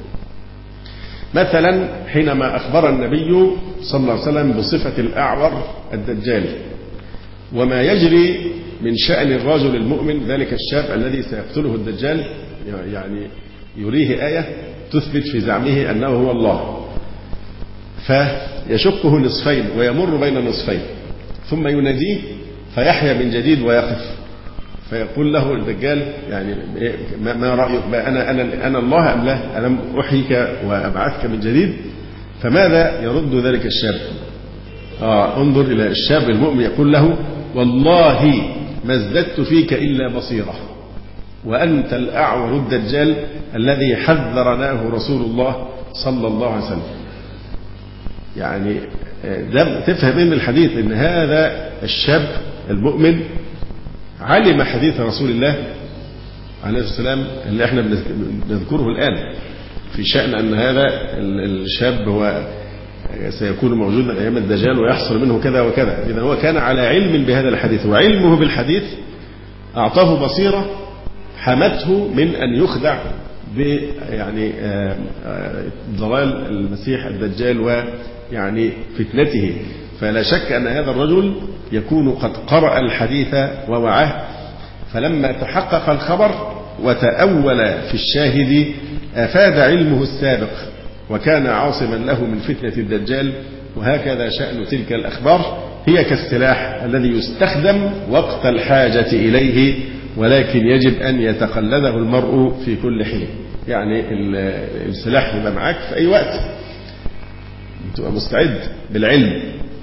C: مثلا حينما أخبر النبي صلى الله عليه وسلم بصفة الأعور الدجال وما يجري من شأن الرجل المؤمن، ذلك الشاب الذي سيقتله الدجال، يعني يريه آية تثبت في زعمه أنه هو الله، فيشقه نصفين ويمر بين نصفين ثم يناديه فيحيا من جديد ويقف، فيقول له الدجال يعني ما رأيك بقى، أنا الله أم لا؟ ألم أحييك وأبعثك من جديد؟ فماذا يرد ذلك الشاب؟ انظر إلى الشاب المؤمن يقول له: والله ما ازددت فيك إلا بصيرة، وأنت الأعور الدجال الذي حذرناه رسول الله صلى الله عليه وسلم. يعني ده تفهم من الحديث ان هذا الشاب المؤمن علم حديث رسول الله عليه السلام اللي احنا بنذكره الآن في شأن أن هذا الشاب هو سيكون موجودا أيام الدجال ويحصل منه كذا وكذا. إذا هو كان على علم بهذا الحديث، وعلمه بالحديث أعطاه بصيرة حمته من أن يخدع يعني ضلال المسيح الدجال ويعني فتنته. فلا شك أن هذا الرجل يكون قد قرأ الحديث ووعاه، فلما تحقق الخبر وتأول في الشاهد أفاد علمه السابق وكان عاصما له من فتنة الدجال. وهكذا شأن تلك الأخبار، هي كالسلاح الذي يستخدم وقت الحاجة إليه، ولكن يجب أن يتقلده المرء في كل حين. يعني السلاح يبقى معاك في أي وقت، تبقى مستعد بالعلم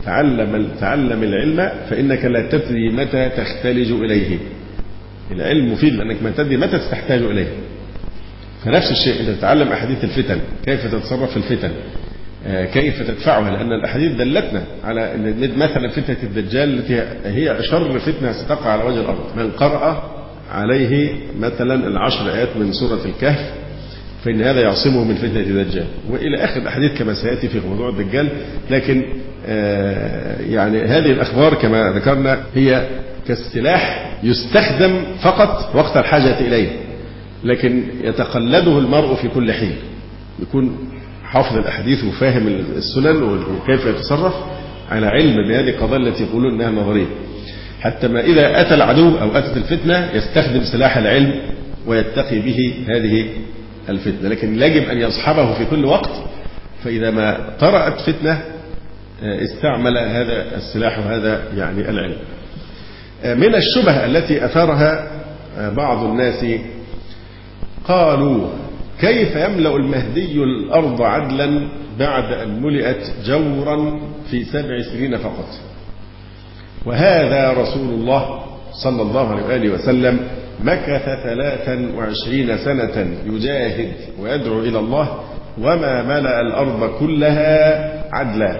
C: تعلم العلم فإنك لا تدري متى تختلج إليه. العلم مفيد لأنك ما تدري متى تحتاج إليه. فنفس الشيء أنت تتعلم أحاديث الفتن، كيف تتصرف في الفتن، كيف تدفعها، لأن الأحاديث دلتنا على أن مثلا فتنة الدجال التي هي أشر فتنة ستقع على وجه الأرض، من قرأ عليه مثلا 10 آيات من سورة الكهف فإن هذا يعصمه من فتنة الدجال، وإلى آخر الأحاديث كما سيأتي في موضوع الدجال. لكن يعني هذه الأخبار كما ذكرنا هي كالسلاح يستخدم فقط وقت الحاجة إليه، لكن يتقلده المرء في كل حين، يكون حافظ الأحاديث وفاهم السنن وكيف يتصرف على علم بهذه القضايا التي يقولون أنها نظرية، حتى ما إذا أتى العدو أو أتت الفتنة يستخدم سلاح العلم ويتقي به هذه الفتنة. لكن يجب أن يصحبه في كل وقت، فإذا ما طرأت فتنة استعمل هذا السلاح وهذا يعني العلم. من الشبه التي أثارها بعض الناس قالوا: كيف يملأ المهدي الأرض عدلا بعد أن ملئت جورا في 7 سنين فقط؟ وهذا رسول الله صلى الله عليه وآله وسلم مكث 23 سنة يجاهد ويدعو إلى الله وما ملأ الأرض كلها عدلا.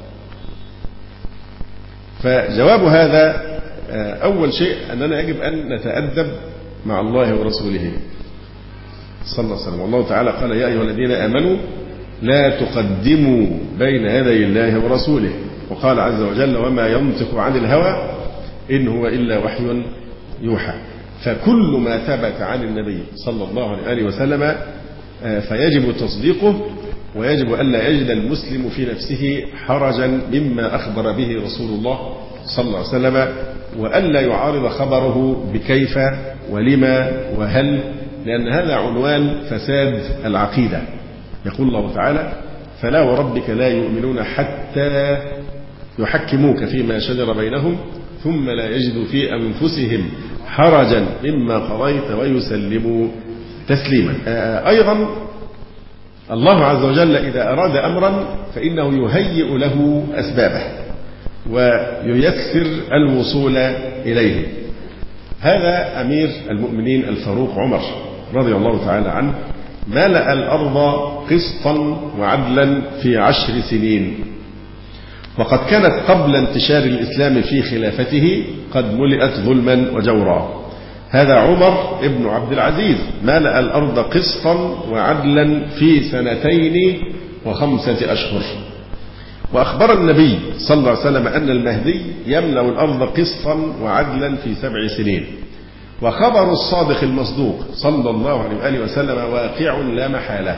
C: فجواب هذا أول شيء أننا يجب أن نتأدب مع الله ورسوله صلى الله عليه وسلم. والله تعالى قال: يا أيها الذين آمنوا لا تقدموا بين يدي الله ورسوله. وقال عز وجل: وما ينطق عن الهوى إن هو إلا وحي يوحى. فكل ما ثبت عن النبي صلى الله عليه وسلم فيجب تصديقه، ويجب ألا يجد المسلم في نفسه حرجا مما أخبر به رسول الله صلى الله عليه وسلم، وألا يعارض خبره بكيف ولما وهل، لأن هذا عنوان فساد العقيدة. يقول الله تعالى: فلا وربك لا يؤمنون حتى يحكموك فيما شجر بينهم ثم لا يجدوا في أنفسهم حرجا مما قضيت ويسلموا تسليما. أيضا الله عز وجل إذا أراد أمرا فإنه يهيئ له أسبابه وييسر الوصول إليه. هذا أمير المؤمنين الفاروق عمر رضي الله تعالى عنه ملأ الأرض قسطا وعدلا في 10 سنين، وقد كانت قبل انتشار الإسلام في خلافته قد ملئت ظلما وجورا. هذا عمر ابن عبد العزيز ملأ الأرض قسطا وعدلا في 2 و5 أشهر. وأخبر النبي صلى الله عليه وسلم أن المهدي يملأ الأرض قسطا وعدلا في 7 سنين. وخبر الصادق المصدوق صلى الله عليه وآله وسلم واقع لا محالة،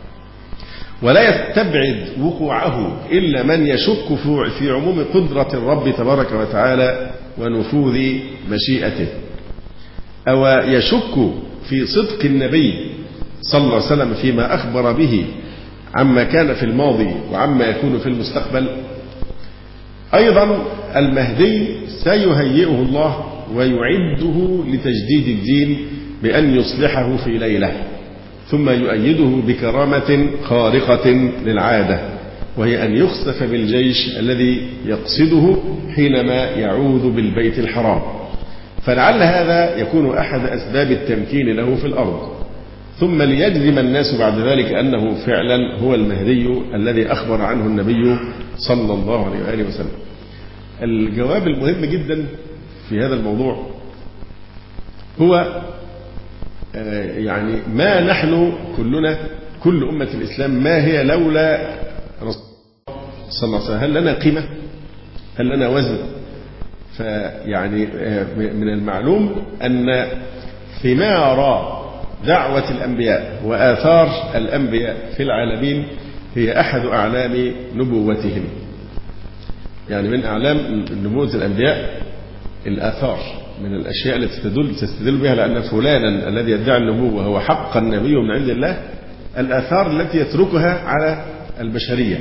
C: ولا يستبعد وقوعه إلا من يشك في عموم قدرة الرب تبارك وتعالى ونفوذ مشيئته، أو يشك في صدق النبي صلى الله عليه وسلم فيما أخبر به عما كان في الماضي وعما يكون في المستقبل. أيضا المهدي سيهيئه الله ويعده لتجديد الدين بأن يصلحه في ليلة، ثم يؤيده بكرامة خارقة للعادة، وهي أن يخسف بالجيش الذي يقصده حينما يعوذ بالبيت الحرام. فلعل هذا يكون أحد أسباب التمكين له في الأرض، ثم ليجزم الناس بعد ذلك أنه فعلا هو المهدي الذي أخبر عنه النبي صلى الله عليه وآله وسلم. الجواب المهم جدا في هذا الموضوع هو يعني ما نحن كلنا كل أمة الإسلام ما هي لولا رسول الله صلى الله عليه وسلم؟ هل لنا قيمة؟ هل لنا وزن؟ فيعني من المعلوم أن ثمار دعوة الأنبياء وآثار الأنبياء في العالمين هي أحد أعلام نبوتهم. يعني من أعلام نبوة الأنبياء الآثار، من الأشياء التي تستدل بها لأن فلانا الذي يدعي النبوة هو حقا نبي من عند الله، الآثار التي يتركها على البشرية.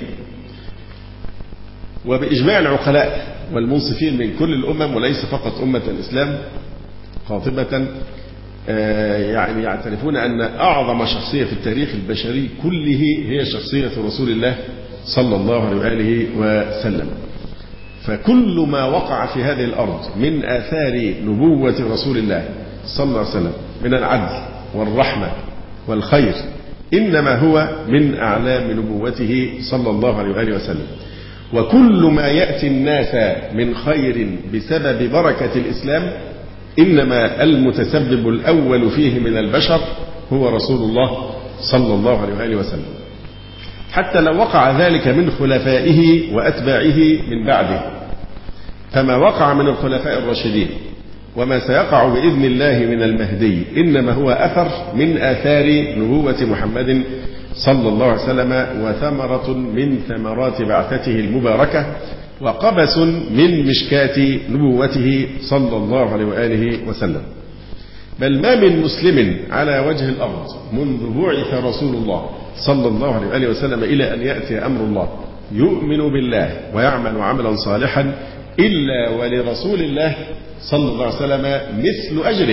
C: وبإجماع العقلاء والمنصفين من كل الأمم وليس فقط أمة الإسلام قاطبة يعني يعترفون أن أعظم شخصية في التاريخ البشري كله هي شخصية رسول الله صلى الله عليه وآله وسلم. فكل ما وقع في هذه الأرض من آثار نبوة رسول الله صلى الله عليه وسلم من العدل والرحمة والخير إنما هو من أعلام نبوته صلى الله عليه وآله وسلم. وكل ما يأتي الناس من خير بسبب بركة الإسلام إنما المتسبب الأول فيه من البشر هو رسول الله صلى الله عليه وآله وسلم، حتى لو وقع ذلك من خلفائه وأتباعه من بعده. فما وقع من الخلفاء الراشدين وما سيقع بإذن الله من المهدي إنما هو أثر من آثار نبوة محمد صلى الله عليه وسلم، وثمرة من ثمرات بعثته المباركة، وقبس من مشكاة نبوته صلى الله عليه وآله وسلم. بل ما من مسلم على وجه الأرض منذ بعث رسول الله صلى الله عليه وآله وسلم إلى أن يأتي أمر الله يؤمن بالله ويعمل عملا صالحا إلا ولرسول الله صلى الله عليه وسلم مثل أجره،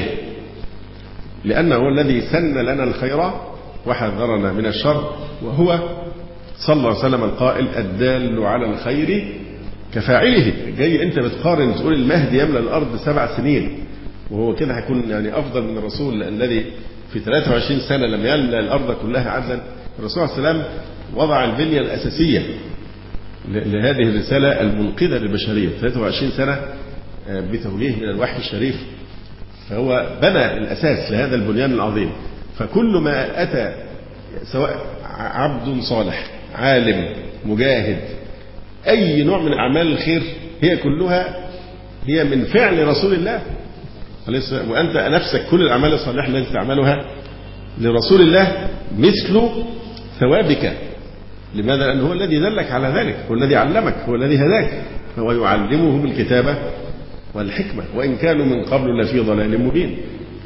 C: لأنه هو الذي سن لنا الخير وحذرنا من الشر، وهو صلى الله عليه وسلم القائل الدال على الخير كفاعله. جاي أنت بتقارن تقول المهدي يملأ الأرض 7 سنين، وهو كده هيكون يعني أفضل من الرسول الذي في 23 سنة لم يملأ الأرض كلها عدلا. الرسول صلى الله عليه وسلم وضع البنية الأساسية لهذه الرسالة المنقذة للبشرية 23 سنة بتوجيه من الوحي الشريف، فهو بنى الأساس لهذا البنيان العظيم. فكل ما أتى سواء عبد صالح عالم مجاهد أي نوع من أعمال الخير هي كلها هي من فعل رسول الله، وأنت نفسك كل الأعمال الصالحة التي تعملها لرسول الله مثل ثوابك. لماذا؟ لأنه هو الذي دلك على ذلك، هو الذي علمك، هو الذي هداك، هو يعلمهم الكتابة والحكمة وإن كانوا من قبل لفي ضلال مبين.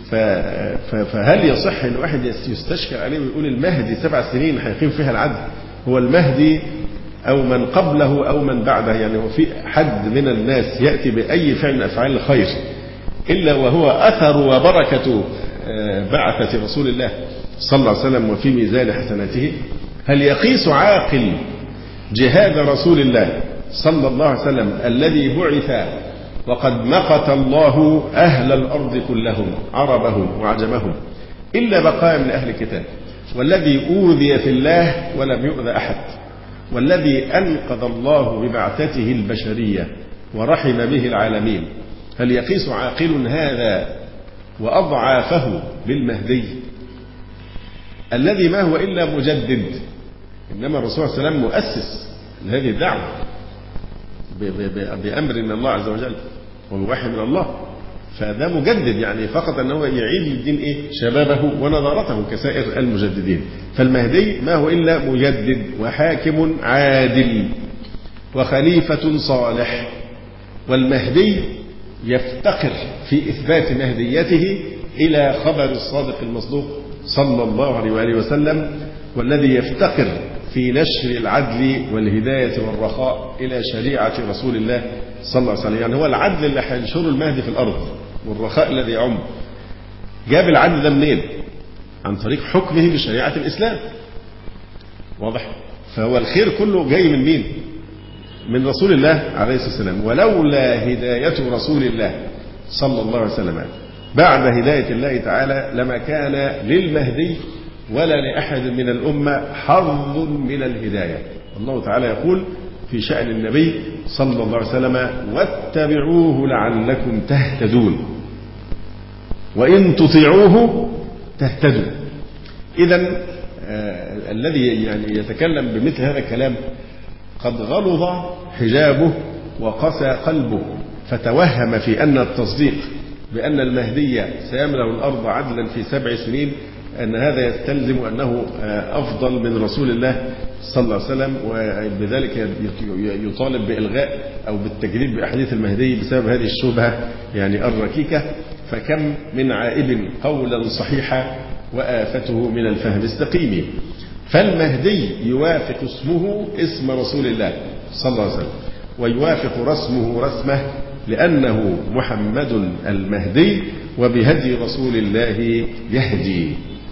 C: فهل يصح أن واحد يستشكل عليه ويقول المهدي 7 سنين هيقيم فيها العدل؟ هو المهدي أو من قبله أو من بعده، يعني هو في حد من الناس يأتي بأي فعل من أفعال الخير إلا وهو أثر وبركة بعثة رسول الله صلى الله عليه وسلم وفي ميزان حسناته؟ هل يقيس عاقل جهاد رسول الله صلى الله عليه وسلم الذي بعث وقد مقت الله أهل الأرض كلهم عربهم وعجمهم إلا بقايا من أهل الكتاب، والذي أوذي في الله ولم يؤذ أحد، والذي أنقذ الله ببعثته البشرية ورحم به العالمين؟ هل يقيس عاقل هذا وأضعافه بالمهدي الذي ما هو إلا مجدد؟ إنما الرسول صلى الله عليه وسلم مؤسس لهذه الدعوة بأمر من الله عز وجل وبوحي من الله، فده مجدد، يعني فقط أنه يعيد للدين شبابه ونضارته كسائر المجددين. فالمهدي ما هو إلا مجدد وحاكم عادل وخليفة صالح، والمهدي يفتقر في إثبات مهديته إلى خبر الصادق المصدوق صلى الله عليه وآله وسلم، والذي يفتقر في نشر العدل والهداية والرخاء إلى شريعة رسول الله صلى الله عليه وسلم. يعني هو العدل اللي هينشره المهدي في الأرض والرخاء الذي يعم. جاب العدل ده منين؟ عن طريق حكمه بشريعة الإسلام، واضح؟ فهو الخير كله جاي من مين؟ من رسول الله عليه الصلاة والسلام. ولولا هداية رسول الله صلى الله عليه وسلم بعد هداية الله تعالى لما كان للمهدي ولا لأحد من الأمة حظ من الهداية. الله تعالى يقول في شأن النبي صلى الله عليه وسلم واتبعوه لعلكم تهتدون وإن تطيعوه تهتدوا. إذن الذي يعني يتكلم بمثل هذا الكلام قد غلظ حجابه وقسى قلبه، فتوهم في أن التصديق بأن المهدي سيملأ الأرض عدلا في 7 سنين أن هذا يستلزم أنه أفضل من رسول الله صلى الله عليه وسلم، وبذلك يطالب بإلغاء أو بالتجديد بأحاديث المهدي بسبب هذه الشبهة يعني الركيكة. فكم من عائب قولا صحيحا وآفته من الفهم السقيم. فالمهدي يوافق اسمه اسم رسول الله صلى الله عليه وسلم، ويوافق رسمه رسمه، لأنه محمد المهدي وبهدي رسول الله يهدي.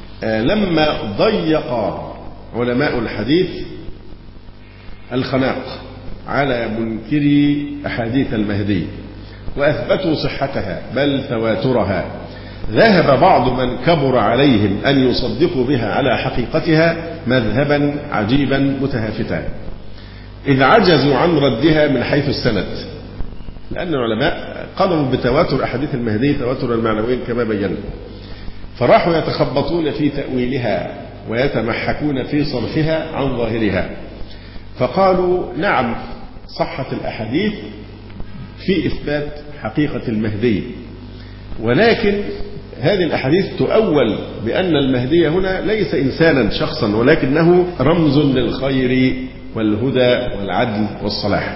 C: لما ضيق علماء الحديث الخناق على منكري أحاديث المهدي وأثبتوا صحتها بل تواترها. ذهب بعض من كبر عليهم أن يصدقوا بها على حقيقتها مذهبا عجيبا متهافتا، إذ عجزوا عن ردها من حيث السند، لأن العلماء قضوا بتواتر أحاديث المهدي تواتر المعنويين كما بينا، فراحوا يتخبطون في تأويلها ويتمحكون في صرفها عن ظاهرها، فقالوا نعم صحت الأحاديث في إثبات حقيقة المهدي، ولكن هذه الأحاديث تؤول بأن المهدي هنا ليس إنسانا شخصا، ولكنه رمز للخير والهدى والعدل والصلاح،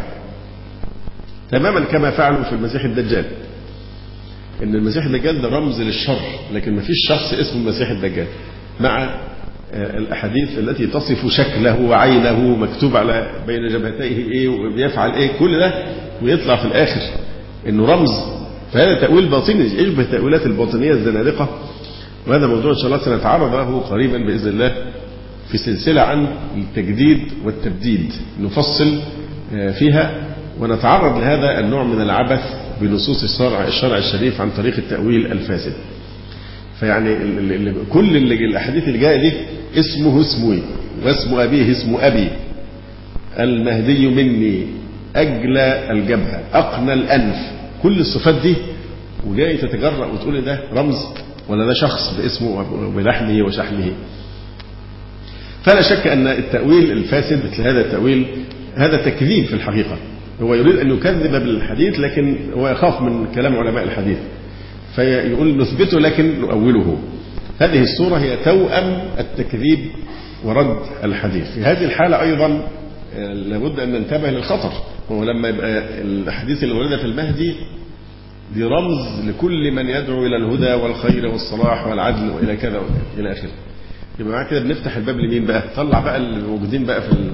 C: تماما كما فعلوا في المسيح الدجال. إن المسيح الدجال ده رمز للشر، لكن ما فيش شخص اسمه المسيح الدجال، مع الأحاديث التي تصف شكله وعينه مكتوب على بين جبهتيه إيه وبيفعل إيه، كل ده ويطلع في الآخر إنه رمز. فهذا تأويل باطني يشبه تأويلات الباطنية الزنادقة، وهذا موضوع إن شاء الله سنتعرض له قريبا بإذن الله في سلسلة عن التجديد والتبديد، نفصل فيها ونتعرض لهذا النوع من العبث بنصوص الشرع الشريف عن طريق التأويل الفاسد. فيعني كل الأحاديث اللي جاية دي اسمه اسمي واسم أبيه اسم أبي، المهدي مني، أجلى الجبهة، أقنى الأنف، كل الصفات دي وجاي تتجرأ وتقول ده رمز ولا ده شخص باسمه وبلحمه وشحمه. فلا شك أن التأويل الفاسد مثل هذا التأويل هذا تكذيب في الحقيقة، هو يريد أن يكذب بالحديث لكن هو يخاف من كلام علماء الحديث فيقول نثبته لكن نؤوله. هذه الصورة هي توأم التكذيب ورد الحديث. في هذه الحالة أيضا لابد أن ننتبه للخطر، هو لما يبقى الحديث اللي ورد في المهدي دي رمز لكل من يدعو إلى الهدى والخير والصلاح والعدل وإلى كذا إلى آخره، يبقى معاك كده بنفتح الباب لمين بقى؟ طلع بقى الموجودين بقى في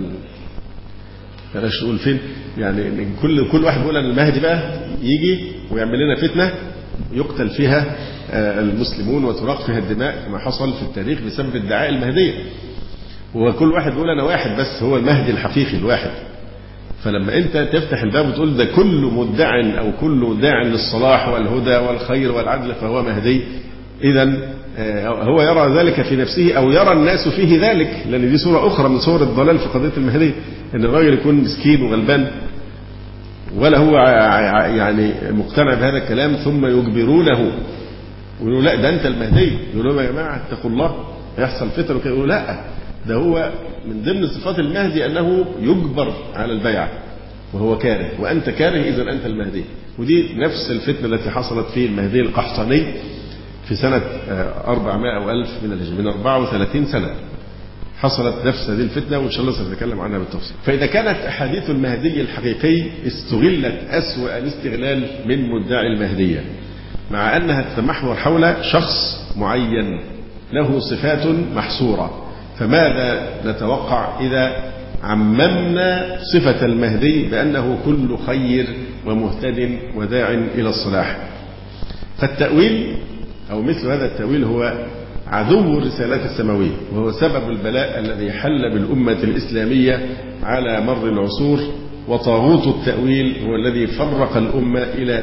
C: بلاش نقول فين، يعني كل واحد بيقول أن المهدي بقى يجي ويعمل لنا فتنة يقتل فيها المسلمون وتراق فيها الدماء كما حصل في التاريخ بسبب ادعاء المهدية، وكل واحد بيقول أنا واحد بس هو المهدي الحقيقي الواحد. فلما أنت تفتح الباب وتقول ده كل مدع أو كل داع للصلاح والهدى والخير والعدل فهو مهدي، إذن هو يرى ذلك في نفسه أو يرى الناس فيه ذلك، لأن دي صورة أخرى من صور الضلال في قضية المهدي، أن الراجل يكون مسكين وغلبان ولا هو يعني مقتنع بهذا الكلام ثم يجبرونه ويقولوا لا ده أنت المهدي، يقولوا يا جماعة اتقوا الله يحصل فتن وكذا، يقولوا لا ده هو من ضمن صفات المهدي أنه يجبر على البيعة وهو كاره، وأنت كاره إذن أنت المهدي. ودي نفس الفتنة التي حصلت في المهدي القحطاني في سنة 400 أو 1000 من الهجرة، من 34 سنة حصلت نفس هذه الفتنة، وإن شاء الله سنتكلم عنها بالتفصيل. فإذا كانت أحاديث المهدي الحقيقي استغلت أسوأ الاستغلال من مدعي المهدية، مع أنها تتمحور حول شخص معين له صفات محصورة، فماذا نتوقع إذا عممنا صفة المهدي بأنه كل خير ومهتد وداع إلى الصلاح؟ فالتأويل أو مثل هذا التأويل هو عدو الرسالات السماوية، وهو سبب البلاء الذي حل بالأمة الإسلامية على مر العصور، وطاغوت التأويل هو الذي فرق الأمة إلى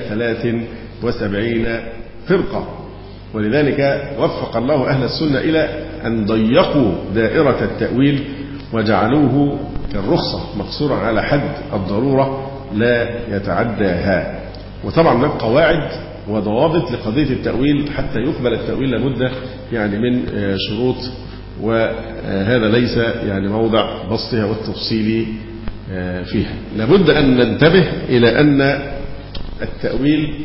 C: 73 فرقة. ولذلك وفق الله أهل السنة إلى أن ضيقوا دائرة التأويل وجعلوه كالرخصة مقصورا على حد الضرورة لا يتعداها. وطبعا هناك قواعد وضوابط لقضية التأويل، حتى يقبل التأويل لابد يعني من شروط، وهذا ليس يعني موضع بسطها والتفصيل فيها. لابد أن ننتبه إلى أن التأويل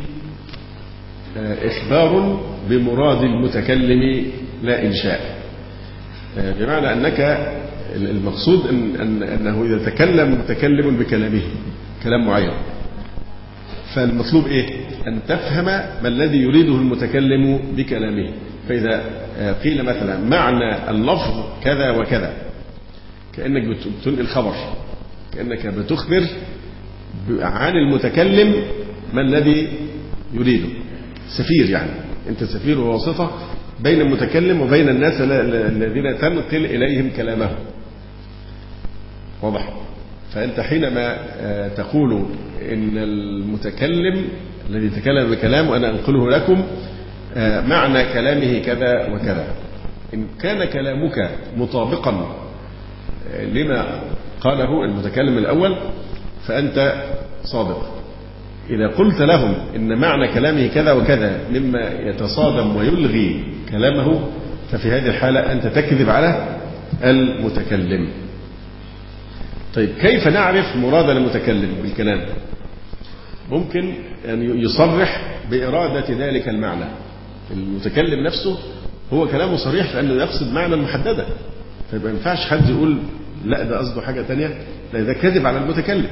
C: إخبار بمراد المتكلم لا إنشاء، بمعنى أنك المقصود أنه إذا تكلم متكلم بكلامه كلام معين، فالمطلوب إيه؟ أن تفهم ما الذي يريده المتكلم بكلامه. فإذا قيل مثلا معنى اللفظ كذا وكذا، كأنك بتنقل خبر، كأنك بتخبر عن المتكلم ما الذي يريده. سفير، يعني أنت سفير وواسطة بين المتكلم وبين الناس الذين تنقل إليهم كلامه، واضح؟ فأنت حينما تقول إن المتكلم الذي تكلم بكلام وأنا أنقله لكم معنى كلامه كذا وكذا، إن كان كلامك مطابقا لما قاله المتكلم الأول فأنت صادق. إذا قلت لهم إن معنى كلامه كذا وكذا مما يتصادم ويلغي كلامه ففي هذه الحالة أنت تكذب على المتكلم. طيب كيف نعرف مراد المتكلم بالكلام؟ ممكن يعني يصرح بإرادة ذلك المعنى. المتكلم نفسه هو كلامه صريح في أنه يقصد معنى محددا، فما ينفعش حد يقول لا ده قصده حاجة تانية، لا ده كذب على المتكلم.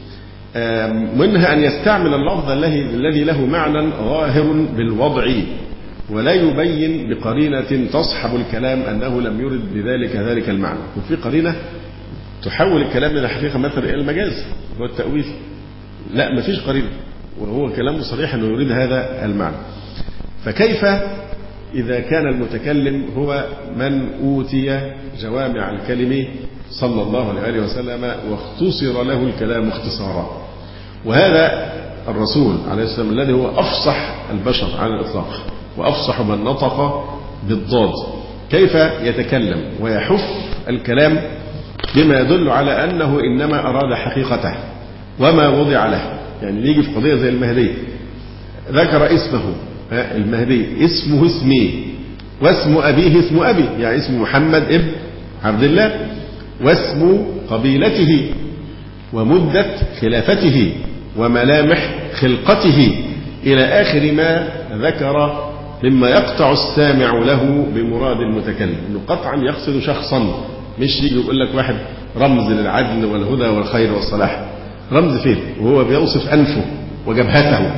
C: منها أن يستعمل اللفظ الذي له معنى ظاهر بالوضع ولا يبين بقرينة تصحب الكلام أنه لم يرد بذلك ذلك المعنى، وفي قرينة تحول الكلام من الحقيقة مثلا إلى المجاز هو التأويل. لا ما فيش قرينة وهو كلامه صريح أنه يريد هذا المعنى. فكيف إذا كان المتكلم هو من أوتي جوامع الكلم صلى الله عليه وسلم واختصر له الكلام اختصارا، وهذا الرسول عليه السلام الذي هو أفصح البشر على الإطلاق وأفصح من نطق بالضاد، كيف يتكلم ويحف الكلام بما يدل على أنه إنما أراد حقيقته وما وضع له؟ يعني يجي في قضية زي المهدي ذكر اسمه، المهدي اسمه اسمي واسم أبيه اسم أبي، يعني اسم محمد ابن عبد الله، واسم قبيلته ومدة خلافته وملامح خلقته إلى آخر ما ذكر مما يقطع السامع له بمراد المتكلم، إنه قطعا يقصد شخصا، مش يجي يقول لك واحد رمز للعدل والهدى والخير والصلاح، رمز فين وهو بيوصف أنفه وجبهته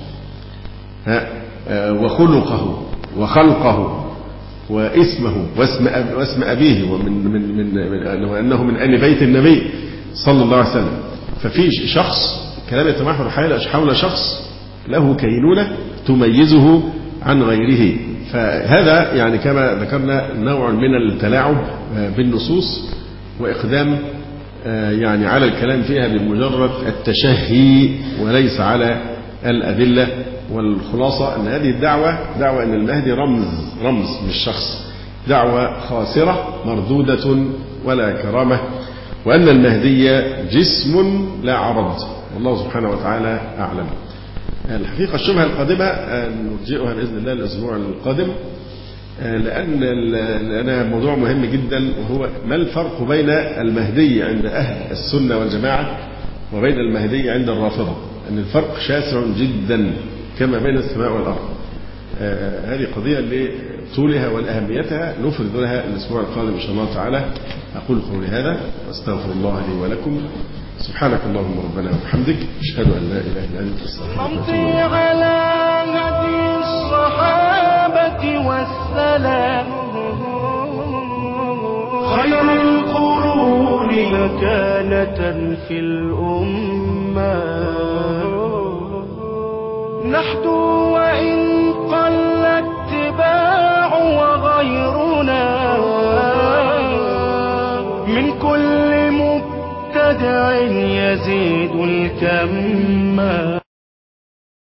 C: وخلقه وخلقه واسمه واسم أبيه وأنه من آل بيت النبي صلى الله عليه وسلم. ففي شخص كلام يتمحور حول شخص له كينونة تميزه عن غيره، فهذا يعني كما ذكرنا نوع من التلاعب بالنصوص وإقدام يعني على الكلام فيها بمجرد التشهي وليس على الأدلة. والخلاصة أن هذه الدعوة دعوة أن المهدي رمز مش شخص، دعوة خاسرة مردودة ولا كرامة، وأن المهدي جسم لا عرض، والله سبحانه وتعالى أعلم. الحقيقة الشبهة القادمة نرجئها بإذن الله الأسبوع القادم، لأن موضوع مهم جدا، وهو ما الفرق بين المهدي عند أهل السنة والجماعة وبين المهدي عند الرافضة، أن الفرق شاسع جدا كما بين السماء والأرض. هذه قضية لطولها ولأهميتها نفرد لها الأسبوع القادم إن شاء الله تعالى. أقول قولي هذا وأستغفر الله لي ولكم. سبحانك اللهم ربنا وبحمدك أشهد أن لا إله إلا أنت أستغفرك وأتوب إليك.
A: على هدي الصحابة والسلام خير القرون مكانة في الأمة، نحدو وإن قل اتباع وغيرنا من كل مبتدع يزيد الكم.